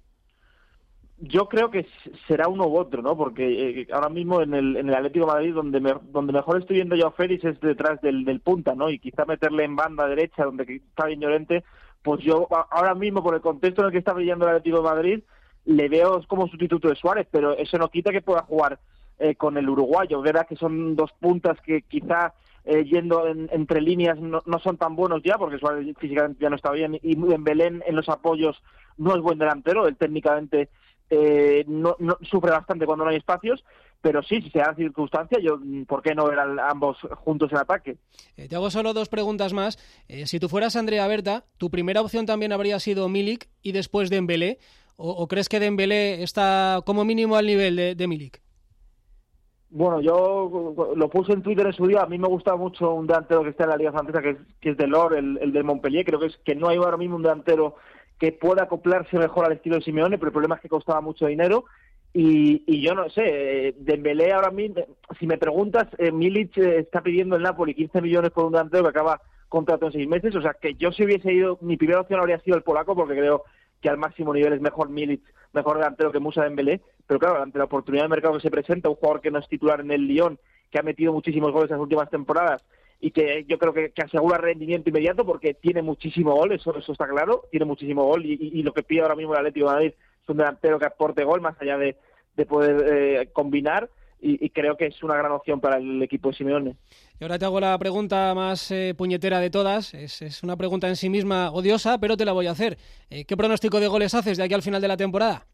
S25: Yo creo que será uno u otro, ¿no? Porque ahora mismo en el Atlético de Madrid donde mejor estoy viendo Joao Félix es detrás del punta, ¿no? Y quizá meterle en banda derecha donde está bien Llorente, pues yo ahora mismo por el contexto en el que está brillando el Atlético de Madrid le veo como sustituto de Suárez, pero eso no quita que pueda jugar con el uruguayo. Verá que son dos puntas que quizá yendo entre líneas no son tan buenos ya, porque Suárez físicamente ya no está bien, y Dembélé en los apoyos no es buen delantero, él técnicamente no sufre bastante cuando no hay espacios, pero sí, si se dan circunstancias, ¿por qué no ver a ambos juntos en ataque?
S2: Te hago solo dos preguntas más. Si tú fueras Andrea Berta, ¿tu primera opción también habría sido Milik y después Dembélé? ¿O crees que Dembélé está como mínimo al nivel de Milik?
S25: Bueno, yo lo puse en Twitter en su día. A mí me gusta mucho un delantero que está en la Liga Francesa, que es Delors, el del Montpellier. Creo que no hay ahora mismo un delantero que pueda acoplarse mejor al estilo de Simeone, pero el problema es que costaba mucho dinero. Y yo no sé, Dembélé ahora mismo, si me preguntas, Milik está pidiendo el Napoli 15 millones por un delantero que acaba contrato en 6 meses. O sea, que yo si hubiese ido, mi primera opción habría sido el polaco, porque creo que al máximo nivel es mejor Milik, mejor delantero que Moussa Dembélé, pero claro, ante la oportunidad de mercado que se presenta, un jugador que no es titular en el Lyon, que ha metido muchísimos goles en las últimas temporadas y que yo creo que asegura rendimiento inmediato porque tiene muchísimo gol, eso está claro, tiene muchísimo gol y lo que pide ahora mismo el Atlético de Madrid es un delantero que aporte gol más allá de poder combinar, y creo que es una gran opción para el equipo de Simeone.
S2: Y ahora te hago la pregunta más puñetera de todas. Es una pregunta en sí misma odiosa, pero te la voy a hacer. ¿Qué pronóstico de goles haces de aquí al final de la temporada?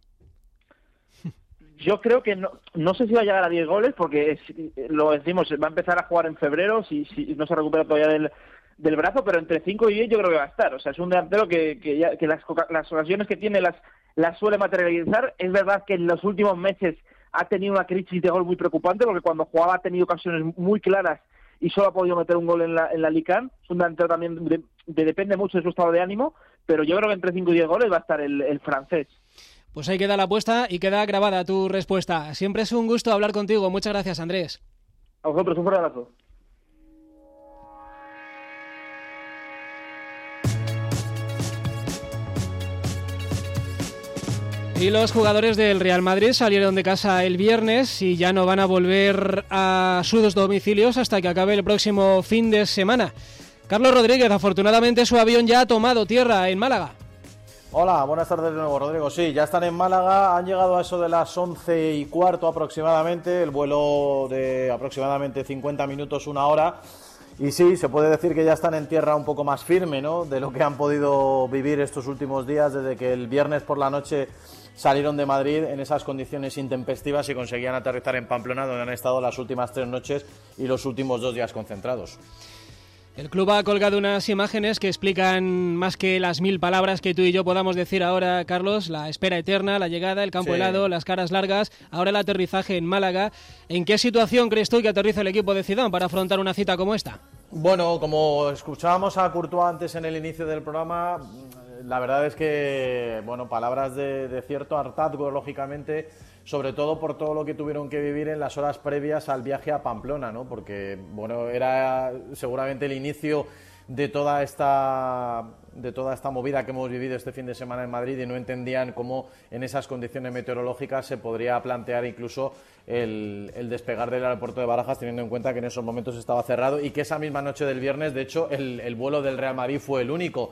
S25: Yo creo que no sé si va a llegar a 10 goles, porque lo decimos, va a empezar a jugar en febrero, si no se recupera todavía del brazo, pero entre 5 y 10 yo creo que va a estar. O sea, es un delantero que las ocasiones que tiene las suele materializar. Es verdad que en los últimos meses ha tenido una crisis de gol muy preocupante, porque cuando jugaba ha tenido ocasiones muy claras y solo ha podido meter un gol en la Ligue 1. Es un delantero también, depende mucho de su estado de ánimo, pero yo creo que entre 5 y 10 goles va a estar el francés.
S2: Pues ahí queda la apuesta y queda grabada tu respuesta. Siempre es un gusto hablar contigo. Muchas gracias, Andrés.
S25: A vosotros, un fuerte abrazo.
S2: Y los jugadores del Real Madrid salieron de casa el viernes y ya no van a volver a sus domicilios hasta que acabe el próximo fin de semana. Carlos Rodríguez, afortunadamente su avión ya ha tomado tierra en Málaga.
S7: Hola, buenas tardes de nuevo, Rodrigo. Sí, ya están en Málaga, han llegado a eso de las 11:15 aproximadamente, el vuelo de aproximadamente 50 minutos, una hora. Y sí, se puede decir que ya están en tierra un poco más firme, ¿no?, de lo que han podido vivir estos últimos días, desde que el viernes por la noche salieron de Madrid en esas condiciones intempestivas y conseguían aterrizar en Pamplona, donde han estado las últimas 3 noches y los últimos 2 días concentrados.
S2: El club ha colgado unas imágenes que explican más que las 1000 palabras que tú y yo podamos decir ahora, Carlos: la espera eterna, la llegada, el campo helado, las caras largas, ahora el aterrizaje en Málaga. ¿En qué situación crees tú que aterriza el equipo de Zidane para afrontar una cita como esta?
S7: Bueno, como escuchábamos a Courtois antes en el inicio del programa, la verdad es que, bueno, palabras de cierto hartazgo, lógicamente, sobre todo por todo lo que tuvieron que vivir en las horas previas al viaje a Pamplona, ¿no? Porque, bueno, era seguramente el inicio de toda esta movida que hemos vivido este fin de semana en Madrid, y no entendían cómo en esas condiciones meteorológicas se podría plantear incluso el despegar del aeropuerto de Barajas, teniendo en cuenta que en esos momentos estaba cerrado y que esa misma noche del viernes, de hecho, el vuelo del Real Madrid fue el único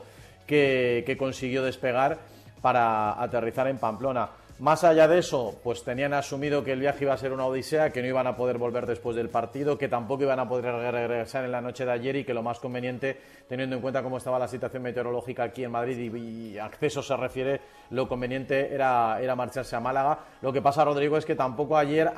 S7: que consiguió despegar para aterrizar en Pamplona. Más allá de eso, pues tenían asumido que el viaje iba a ser una odisea, que no iban a poder volver después del partido, que tampoco iban a poder regresar en la noche de ayer, y que lo más conveniente, teniendo en cuenta cómo estaba la situación meteorológica aquí en Madrid y acceso se refiere, lo conveniente era marcharse a Málaga. Lo que pasa, Rodrigo, es que tampoco ayer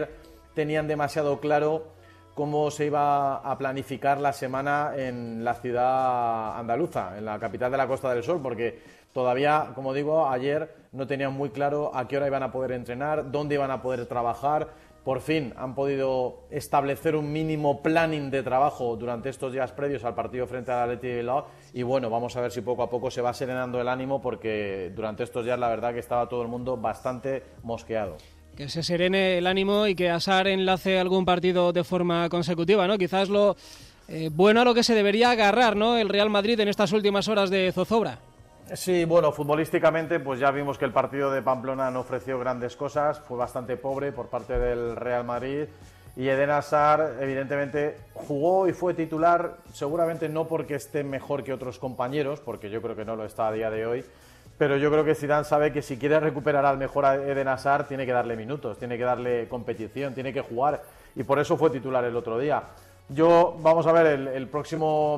S7: tenían demasiado claro cómo se iba a planificar la semana en la ciudad andaluza, en la capital de la Costa del Sol, porque todavía, como digo, ayer no tenían muy claro a qué hora iban a poder entrenar, dónde iban a poder trabajar. Por fin han podido establecer un mínimo planning de trabajo durante estos días previos al partido frente al Athletic de Bilbao, y bueno, vamos a ver si poco a poco se va serenando el ánimo, porque durante estos días la verdad que estaba todo el mundo bastante mosqueado.
S2: Que se serene el ánimo y que Asar enlace algún partido de forma consecutiva, ¿no? Quizás lo bueno a lo que se debería agarrar, ¿no?, el Real Madrid en estas últimas horas de zozobra.
S7: Sí, bueno, futbolísticamente pues ya vimos que el partido de Pamplona no ofreció grandes cosas, fue bastante pobre por parte del Real Madrid, y Eden Hazard evidentemente jugó y fue titular, seguramente no porque esté mejor que otros compañeros, porque yo creo que no lo está a día de hoy, pero yo creo que Zidane sabe que si quiere recuperar al mejor a Eden Hazard tiene que darle minutos, tiene que darle competición, tiene que jugar, y por eso fue titular el otro día. Vamos a ver, el próximo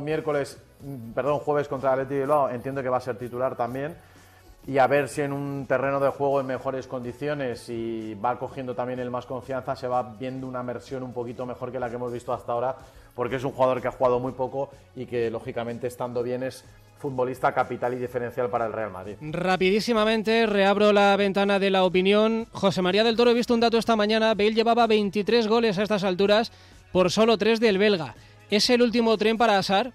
S7: jueves contra el Athletic de Bilbao, entiendo que va a ser titular también, y a ver si en un terreno de juego en mejores condiciones y va cogiendo también el más confianza, se va viendo una versión un poquito mejor que la que hemos visto hasta ahora, porque es un jugador que ha jugado muy poco y que lógicamente estando bien es futbolista capital y diferencial para el Real Madrid.
S2: Rapidísimamente reabro la ventana de la opinión. José María del Toro, he visto un dato esta mañana: Bale llevaba 23 goles a estas alturas por solo 3 del belga. ¿Es el último tren para Hazard?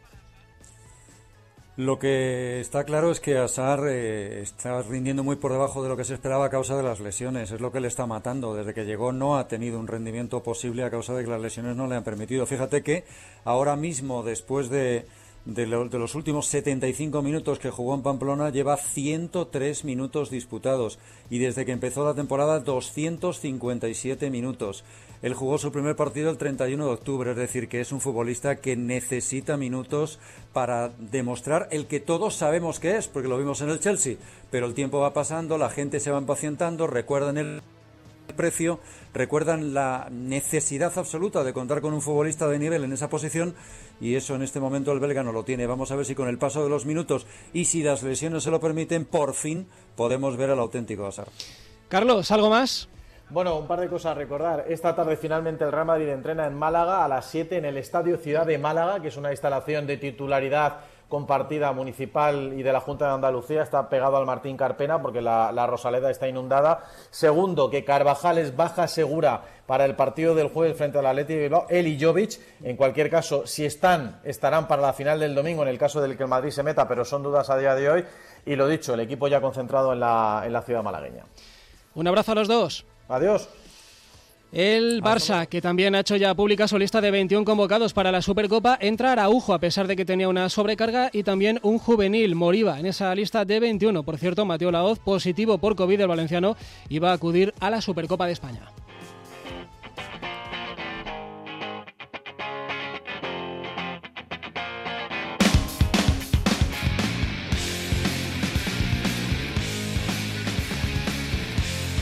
S5: Lo que está claro es que Hazard está rindiendo muy por debajo de lo que se esperaba a causa de las lesiones. Es lo que le está matando. Desde que llegó no ha tenido un rendimiento posible a causa de que las lesiones no le han permitido. Fíjate que ahora mismo, después de los últimos 75 minutos que jugó en Pamplona, lleva 103 minutos disputados, y desde que empezó la temporada 257 minutos. Él jugó su primer partido el 31 de octubre, es decir, que es un futbolista que necesita minutos para demostrar el que todos sabemos que es, porque lo vimos en el Chelsea, pero el tiempo va pasando, la gente se va impacientando, recuerdan el precio, recuerdan la necesidad absoluta de contar con un futbolista de nivel en esa posición, y eso en este momento el belga no lo tiene. Vamos a ver si con el paso de los minutos y si las lesiones se lo permiten, por fin podemos ver al auténtico Hazard.
S2: Carlos, ¿algo más?
S7: Bueno, un par de cosas a recordar. Esta tarde finalmente el Real Madrid entrena en Málaga a las 7 en el Estadio Ciudad de Málaga, que es una instalación de titularidad compartida municipal y de la Junta de Andalucía. Está pegado al Martín Carpena porque la Rosaleda está inundada. Segundo, que Carvajal es baja segura para el partido del jueves frente al Athletic de Bilbao. Él y Jovic, en cualquier caso, si estarán para la final del domingo en el caso del que el Madrid se meta, pero son dudas a día de hoy. Y lo dicho, el equipo ya concentrado en la ciudad malagueña.
S2: Un abrazo a los dos.
S7: Adiós.
S2: El Barça, que también ha hecho ya pública su lista de 21 convocados para la Supercopa, entra Araujo a pesar de que tenía una sobrecarga, y también un juvenil, Moriba, en esa lista de 21. Por cierto, Mateo Laoz, positivo por COVID, el valenciano iba a acudir a la Supercopa de España.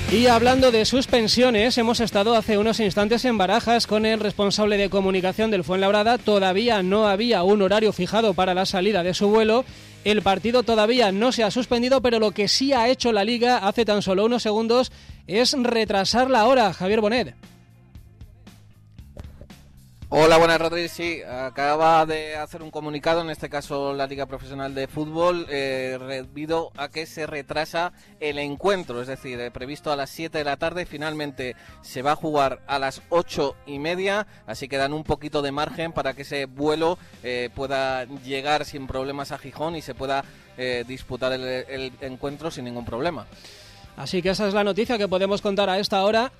S2: Y hablando de suspensiones, hemos estado hace unos instantes en Barajas con el responsable de comunicación del Fuenlabrada. Todavía no había un horario fijado para la salida de su vuelo. El partido todavía no se ha suspendido, pero lo que sí ha hecho la Liga hace tan solo unos segundos es retrasar la hora. Javier Bonet.
S11: Hola, buenas, Rodri. Sí, acaba de hacer un comunicado, en este caso la Liga Profesional de Fútbol, debido a que se retrasa el encuentro, es decir, previsto a las 7 de la tarde, finalmente se va a jugar a las 8:30, así que dan un poquito de margen para que ese vuelo pueda llegar sin problemas a Gijón y se pueda disputar el encuentro sin ningún problema.
S2: Así que esa es la noticia que podemos contar a esta hora.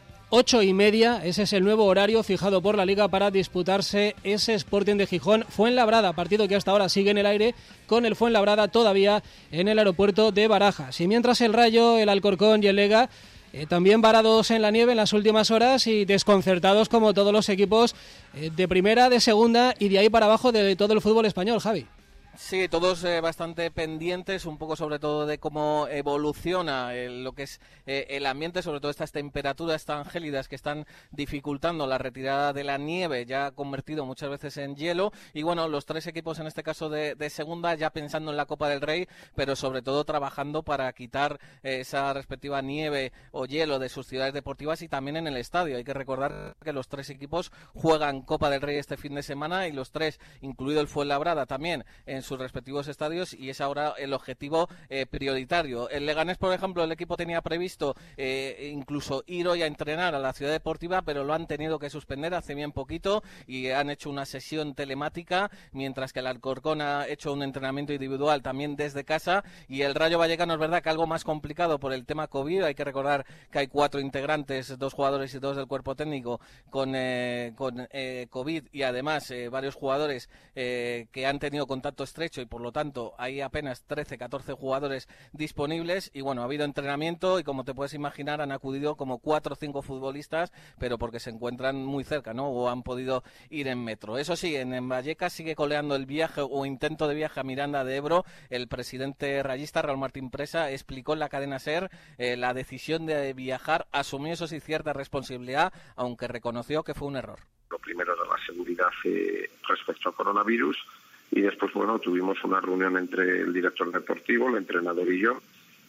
S2: 8:30, ese es el nuevo horario fijado por la Liga para disputarse ese Sporting de Gijón Fuenlabrada, partido que hasta ahora sigue en el aire con el Fuenlabrada todavía en el aeropuerto de Barajas. Y mientras el Rayo, el Alcorcón y el Lega también varados en la nieve en las últimas horas y desconcertados como todos los equipos de primera, de segunda y de ahí para abajo de todo el fútbol español, Javi.
S11: Sí, todos bastante pendientes, un poco sobre todo de cómo evoluciona lo que es el ambiente, sobre todo estas temperaturas tan gélidas que están dificultando la retirada de la nieve, ya convertido muchas veces en hielo. Y bueno, los tres equipos en este caso de segunda ya pensando en la Copa del Rey, pero sobre todo trabajando para quitar esa respectiva nieve o hielo de sus ciudades deportivas y también en el estadio. Hay que recordar que los tres equipos juegan Copa del Rey este fin de semana y los tres, incluido el Fuenlabrada también, en sus respectivos estadios, y es ahora el objetivo prioritario. El Leganés, por ejemplo, el equipo tenía previsto incluso ir hoy a entrenar a la ciudad deportiva, pero lo han tenido que suspender hace bien poquito y han hecho una sesión telemática, mientras que el Alcorcón ha hecho un entrenamiento individual también desde casa, y el Rayo Vallecano es verdad que algo más complicado por el tema COVID. Hay que recordar que hay 4 integrantes, 2 jugadores y 2 del cuerpo técnico con COVID, y además varios jugadores que han tenido contacto estrecho, y por lo tanto hay apenas 13-14 jugadores disponibles. Y bueno, ha habido entrenamiento y, como te puedes imaginar, han acudido como 4 o 5 futbolistas, pero porque se encuentran muy cerca, ¿no? O han podido ir en metro. Eso sí, en Vallecas sigue coleando el viaje o intento de viaje a Miranda de Ebro. El presidente rayista, Raúl Martín Presa, explicó en la cadena SER la decisión de viajar, asumió eso sí cierta responsabilidad, aunque reconoció que fue un error.
S12: Lo primero era la seguridad respecto al coronavirus. Y después, bueno, tuvimos una reunión entre el director deportivo, el entrenador y yo,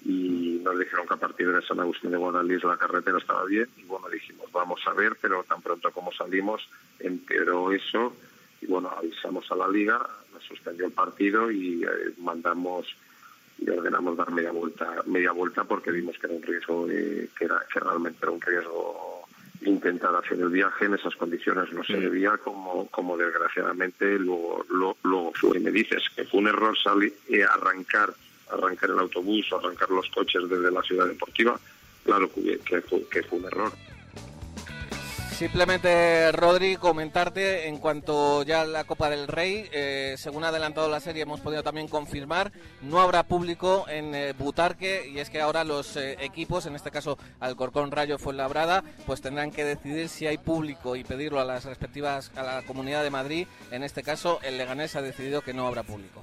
S12: y nos dijeron que a partir de San Agustín de Guadalís la carretera estaba bien, y bueno, dijimos, vamos a ver, pero tan pronto como salimos empeoró eso, y bueno, avisamos a la Liga, nos suspendió el partido y mandamos y ordenamos dar media vuelta porque vimos que era un riesgo, que realmente era un riesgo. Intentar hacer el viaje en esas condiciones no se debía, como desgraciadamente luego fue. Y me dices que fue un error arrancar el autobús o arrancar los coches desde la ciudad deportiva. Claro que fue un error.
S11: Simplemente, Rodri, comentarte en cuanto ya a la Copa del Rey, según ha adelantado la serie, hemos podido también confirmar, no habrá público en Butarque, y es que ahora los equipos, en este caso Alcorcón, Rayo, Fuenlabrada, pues tendrán que decidir si hay público y pedirlo a las respectivas, a la Comunidad de Madrid. En este caso, el Leganés ha decidido que no habrá público.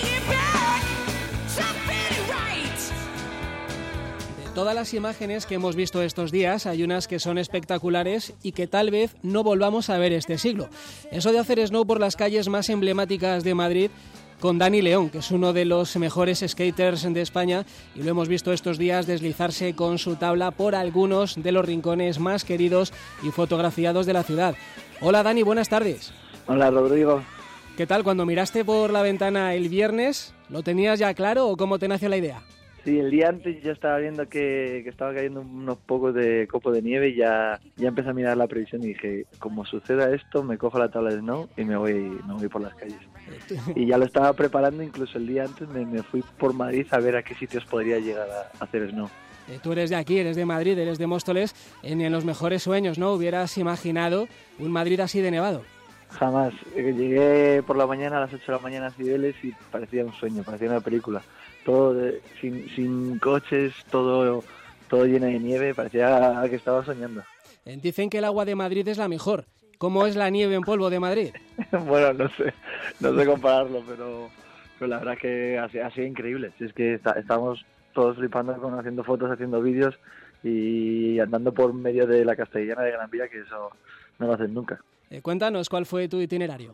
S2: Todas las imágenes que hemos visto estos días, hay unas que son espectaculares y que tal vez no volvamos a ver este siglo. Eso de hacer snow por las calles más emblemáticas de Madrid con Dani León, que es uno de los mejores skaters de España, y lo hemos visto estos días deslizarse con su tabla por algunos de los rincones más queridos y fotografiados de la ciudad. Hola Dani, buenas tardes.
S13: Hola Rodrigo.
S2: ¿Qué tal? Cuando miraste por la ventana el viernes, ¿lo tenías ya claro o cómo te nació la idea?
S13: Sí, el día antes ya estaba viendo que estaba cayendo unos pocos de copo de nieve y ya empecé a mirar la previsión y dije, como suceda esto, me cojo la tabla de snow y me voy por las calles. Y ya lo estaba preparando, incluso el día antes me fui por Madrid a ver a qué sitios podría llegar a hacer snow.
S2: Tú eres de aquí, eres de Madrid, eres de Móstoles, en los mejores sueños, ¿no? ¿Hubieras imaginado un Madrid así de nevado?
S13: Jamás. Llegué por la mañana a las 8 de la mañana a Cibeles y parecía un sueño, parecía una película. Todo sin coches, todo lleno de nieve, parecía que estaba soñando.
S2: Dicen que el agua de Madrid es la mejor. ¿Cómo es la nieve en polvo de Madrid?
S13: Bueno, no sé compararlo, pero la verdad que ha sido increíble. Si es que estamos todos flipando haciendo fotos, haciendo vídeos, y andando por medio de la Castellana de Gran Vía, que eso no lo hacen nunca.
S2: Cuéntanos, ¿cuál fue tu itinerario?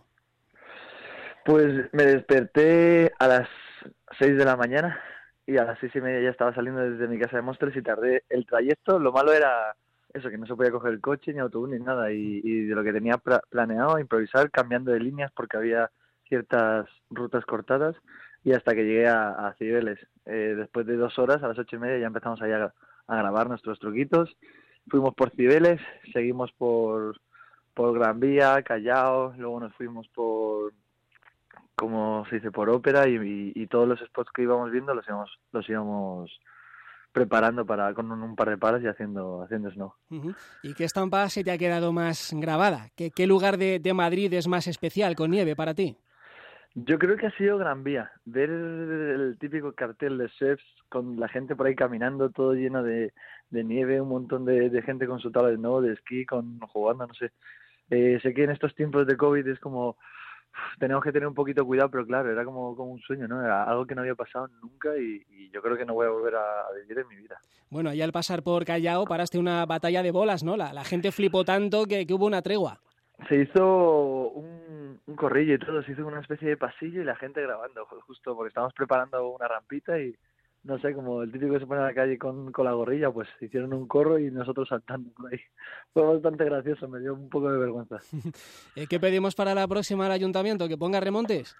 S13: Pues me desperté a las 6 de la mañana y a las 6:30 ya estaba saliendo desde mi casa de Móstoles y tardé el trayecto. Lo malo era eso, que no se podía coger el coche, ni autobús, ni nada. Y de lo que tenía planeado, improvisar, cambiando de líneas porque había ciertas rutas cortadas, y hasta que llegué a Cibeles. Después de 2 horas, a las 8:30, ya empezamos allá a grabar nuestros truquitos. Fuimos por Cibeles, seguimos por Gran Vía, Callao, luego nos fuimos por, como se dice, por Ópera, y todos los spots que íbamos viendo los íbamos preparando con un par de paras y haciendo snow.
S2: Uh-huh. ¿Y qué estampa se te ha quedado más grabada? ¿Qué lugar de Madrid es más especial con nieve para ti?
S13: Yo creo que ha sido Gran Vía. Ver el típico cartel de chefs con la gente por ahí caminando, todo lleno de nieve, un montón de gente con su tabla de snow, de esquí, jugando, no sé. Sé que en estos tiempos de COVID es como... tenemos que tener un poquito cuidado, pero claro, era como un sueño, ¿no? Era algo que no había pasado nunca y yo creo que no voy a volver a vivir en mi vida.
S2: Bueno, y al pasar por Callao paraste una batalla de bolas, ¿no? La gente flipó tanto que hubo una tregua.
S13: Se hizo un corrillo y todo, se hizo una especie de pasillo y la gente grabando, justo porque estábamos preparando una rampita y no sé, como el típico que se pone a la calle con la gorrilla, pues hicieron un corro y nosotros saltando por ahí. Fue bastante gracioso, me dio un poco de vergüenza.
S2: ¿Qué pedimos para la próxima al ayuntamiento? ¿Que ponga remontes?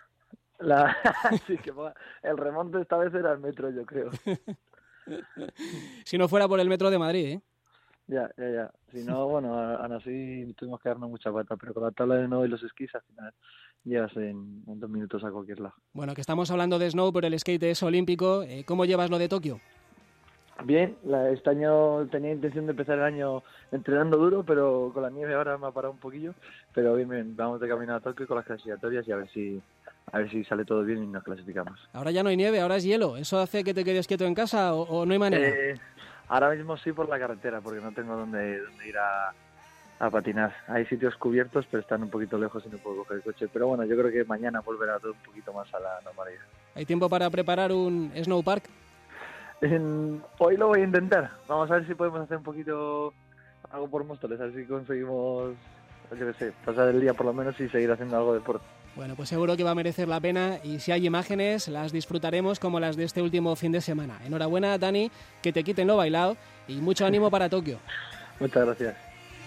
S13: Sí, que ponga... El remonte esta vez era el metro, yo creo.
S2: Si no fuera por el metro de Madrid, ¿eh?
S13: Ya. Si no, bueno, aún así tuvimos que darnos mucha pata, pero con la tabla de snow y los esquís al final llegas en 2 minutos a cualquier lado.
S2: Bueno, que estamos hablando de snow, pero el skate es olímpico. ¿Cómo llevas lo de Tokio?
S13: Bien, este año tenía intención de empezar el año entrenando duro, pero con la nieve ahora me ha parado un poquillo. Pero bien, vamos de camino a Tokio con las clasificatorias y a ver si sale todo bien y nos clasificamos.
S2: Ahora ya no hay nieve, ahora es hielo. ¿Eso hace que te quedes quieto en casa o no hay manera?
S13: Ahora mismo sí por la carretera, porque no tengo dónde ir a patinar. Hay sitios cubiertos, pero están un poquito lejos y no puedo coger el coche. Pero bueno, yo creo que mañana volverá todo un poquito más a la normalidad.
S2: ¿Hay tiempo para preparar un snowpark?
S13: Hoy lo voy a intentar. Vamos a ver si podemos hacer un poquito algo por Móstoles, a ver si conseguimos, yo qué sé, pasar el día por lo menos y seguir haciendo algo de deporte.
S2: Bueno, pues seguro que va a merecer la pena y si hay imágenes las disfrutaremos como las de este último fin de semana. Enhorabuena, Dani, que te quiten lo bailado y mucho ánimo para Tokio.
S13: Muchas gracias.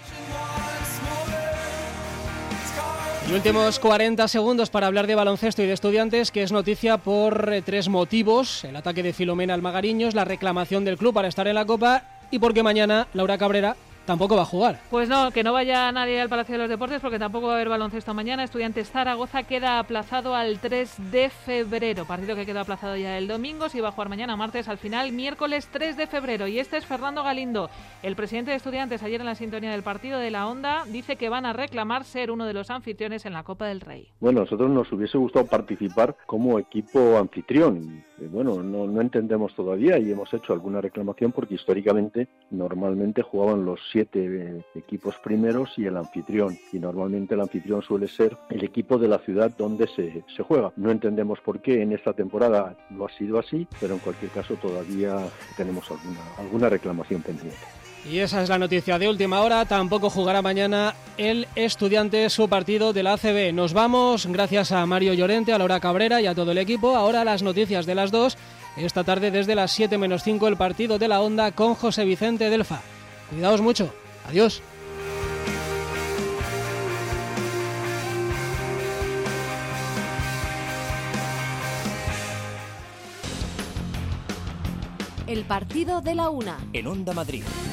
S2: Y últimos 40 segundos para hablar de baloncesto y de Estudiantes, que es noticia por 3 motivos: el ataque de Filomena al Magariños, la reclamación del club para estar en la Copa y porque mañana Laura Cabrera tampoco va a jugar.
S10: Pues no, que no vaya nadie al Palacio de los Deportes porque tampoco va a haber baloncesto mañana. Estudiantes Zaragoza queda aplazado al 3 de febrero. Partido que quedó aplazado ya el domingo. Se iba a jugar mañana martes, al final miércoles 3 de febrero. Y este es Fernando Galindo, el presidente de Estudiantes. Ayer en la sintonía del partido de la Onda dice que van a reclamar ser uno de los anfitriones en la Copa del Rey.
S15: Bueno, a nosotros nos hubiese gustado participar como equipo anfitrión. Bueno, no entendemos todavía y hemos hecho alguna reclamación porque históricamente normalmente jugaban los 7 equipos primeros y el anfitrión, y normalmente el anfitrión suele ser el equipo de la ciudad donde se juega. No entendemos por qué en esta temporada no ha sido así, pero en cualquier caso todavía tenemos alguna reclamación pendiente.
S2: Y esa es la noticia de última hora. Tampoco jugará mañana el Estudiantes su partido de la ACB. Nos vamos, gracias a Mario Llorente, a Laura Cabrera y a todo el equipo. Ahora las noticias de las 2. Esta tarde desde las 7 menos 5 el partido de la Onda con José Vicente Delfa. Cuidaos mucho. Adiós.
S16: El partido de la Una.
S1: En Onda Madrid.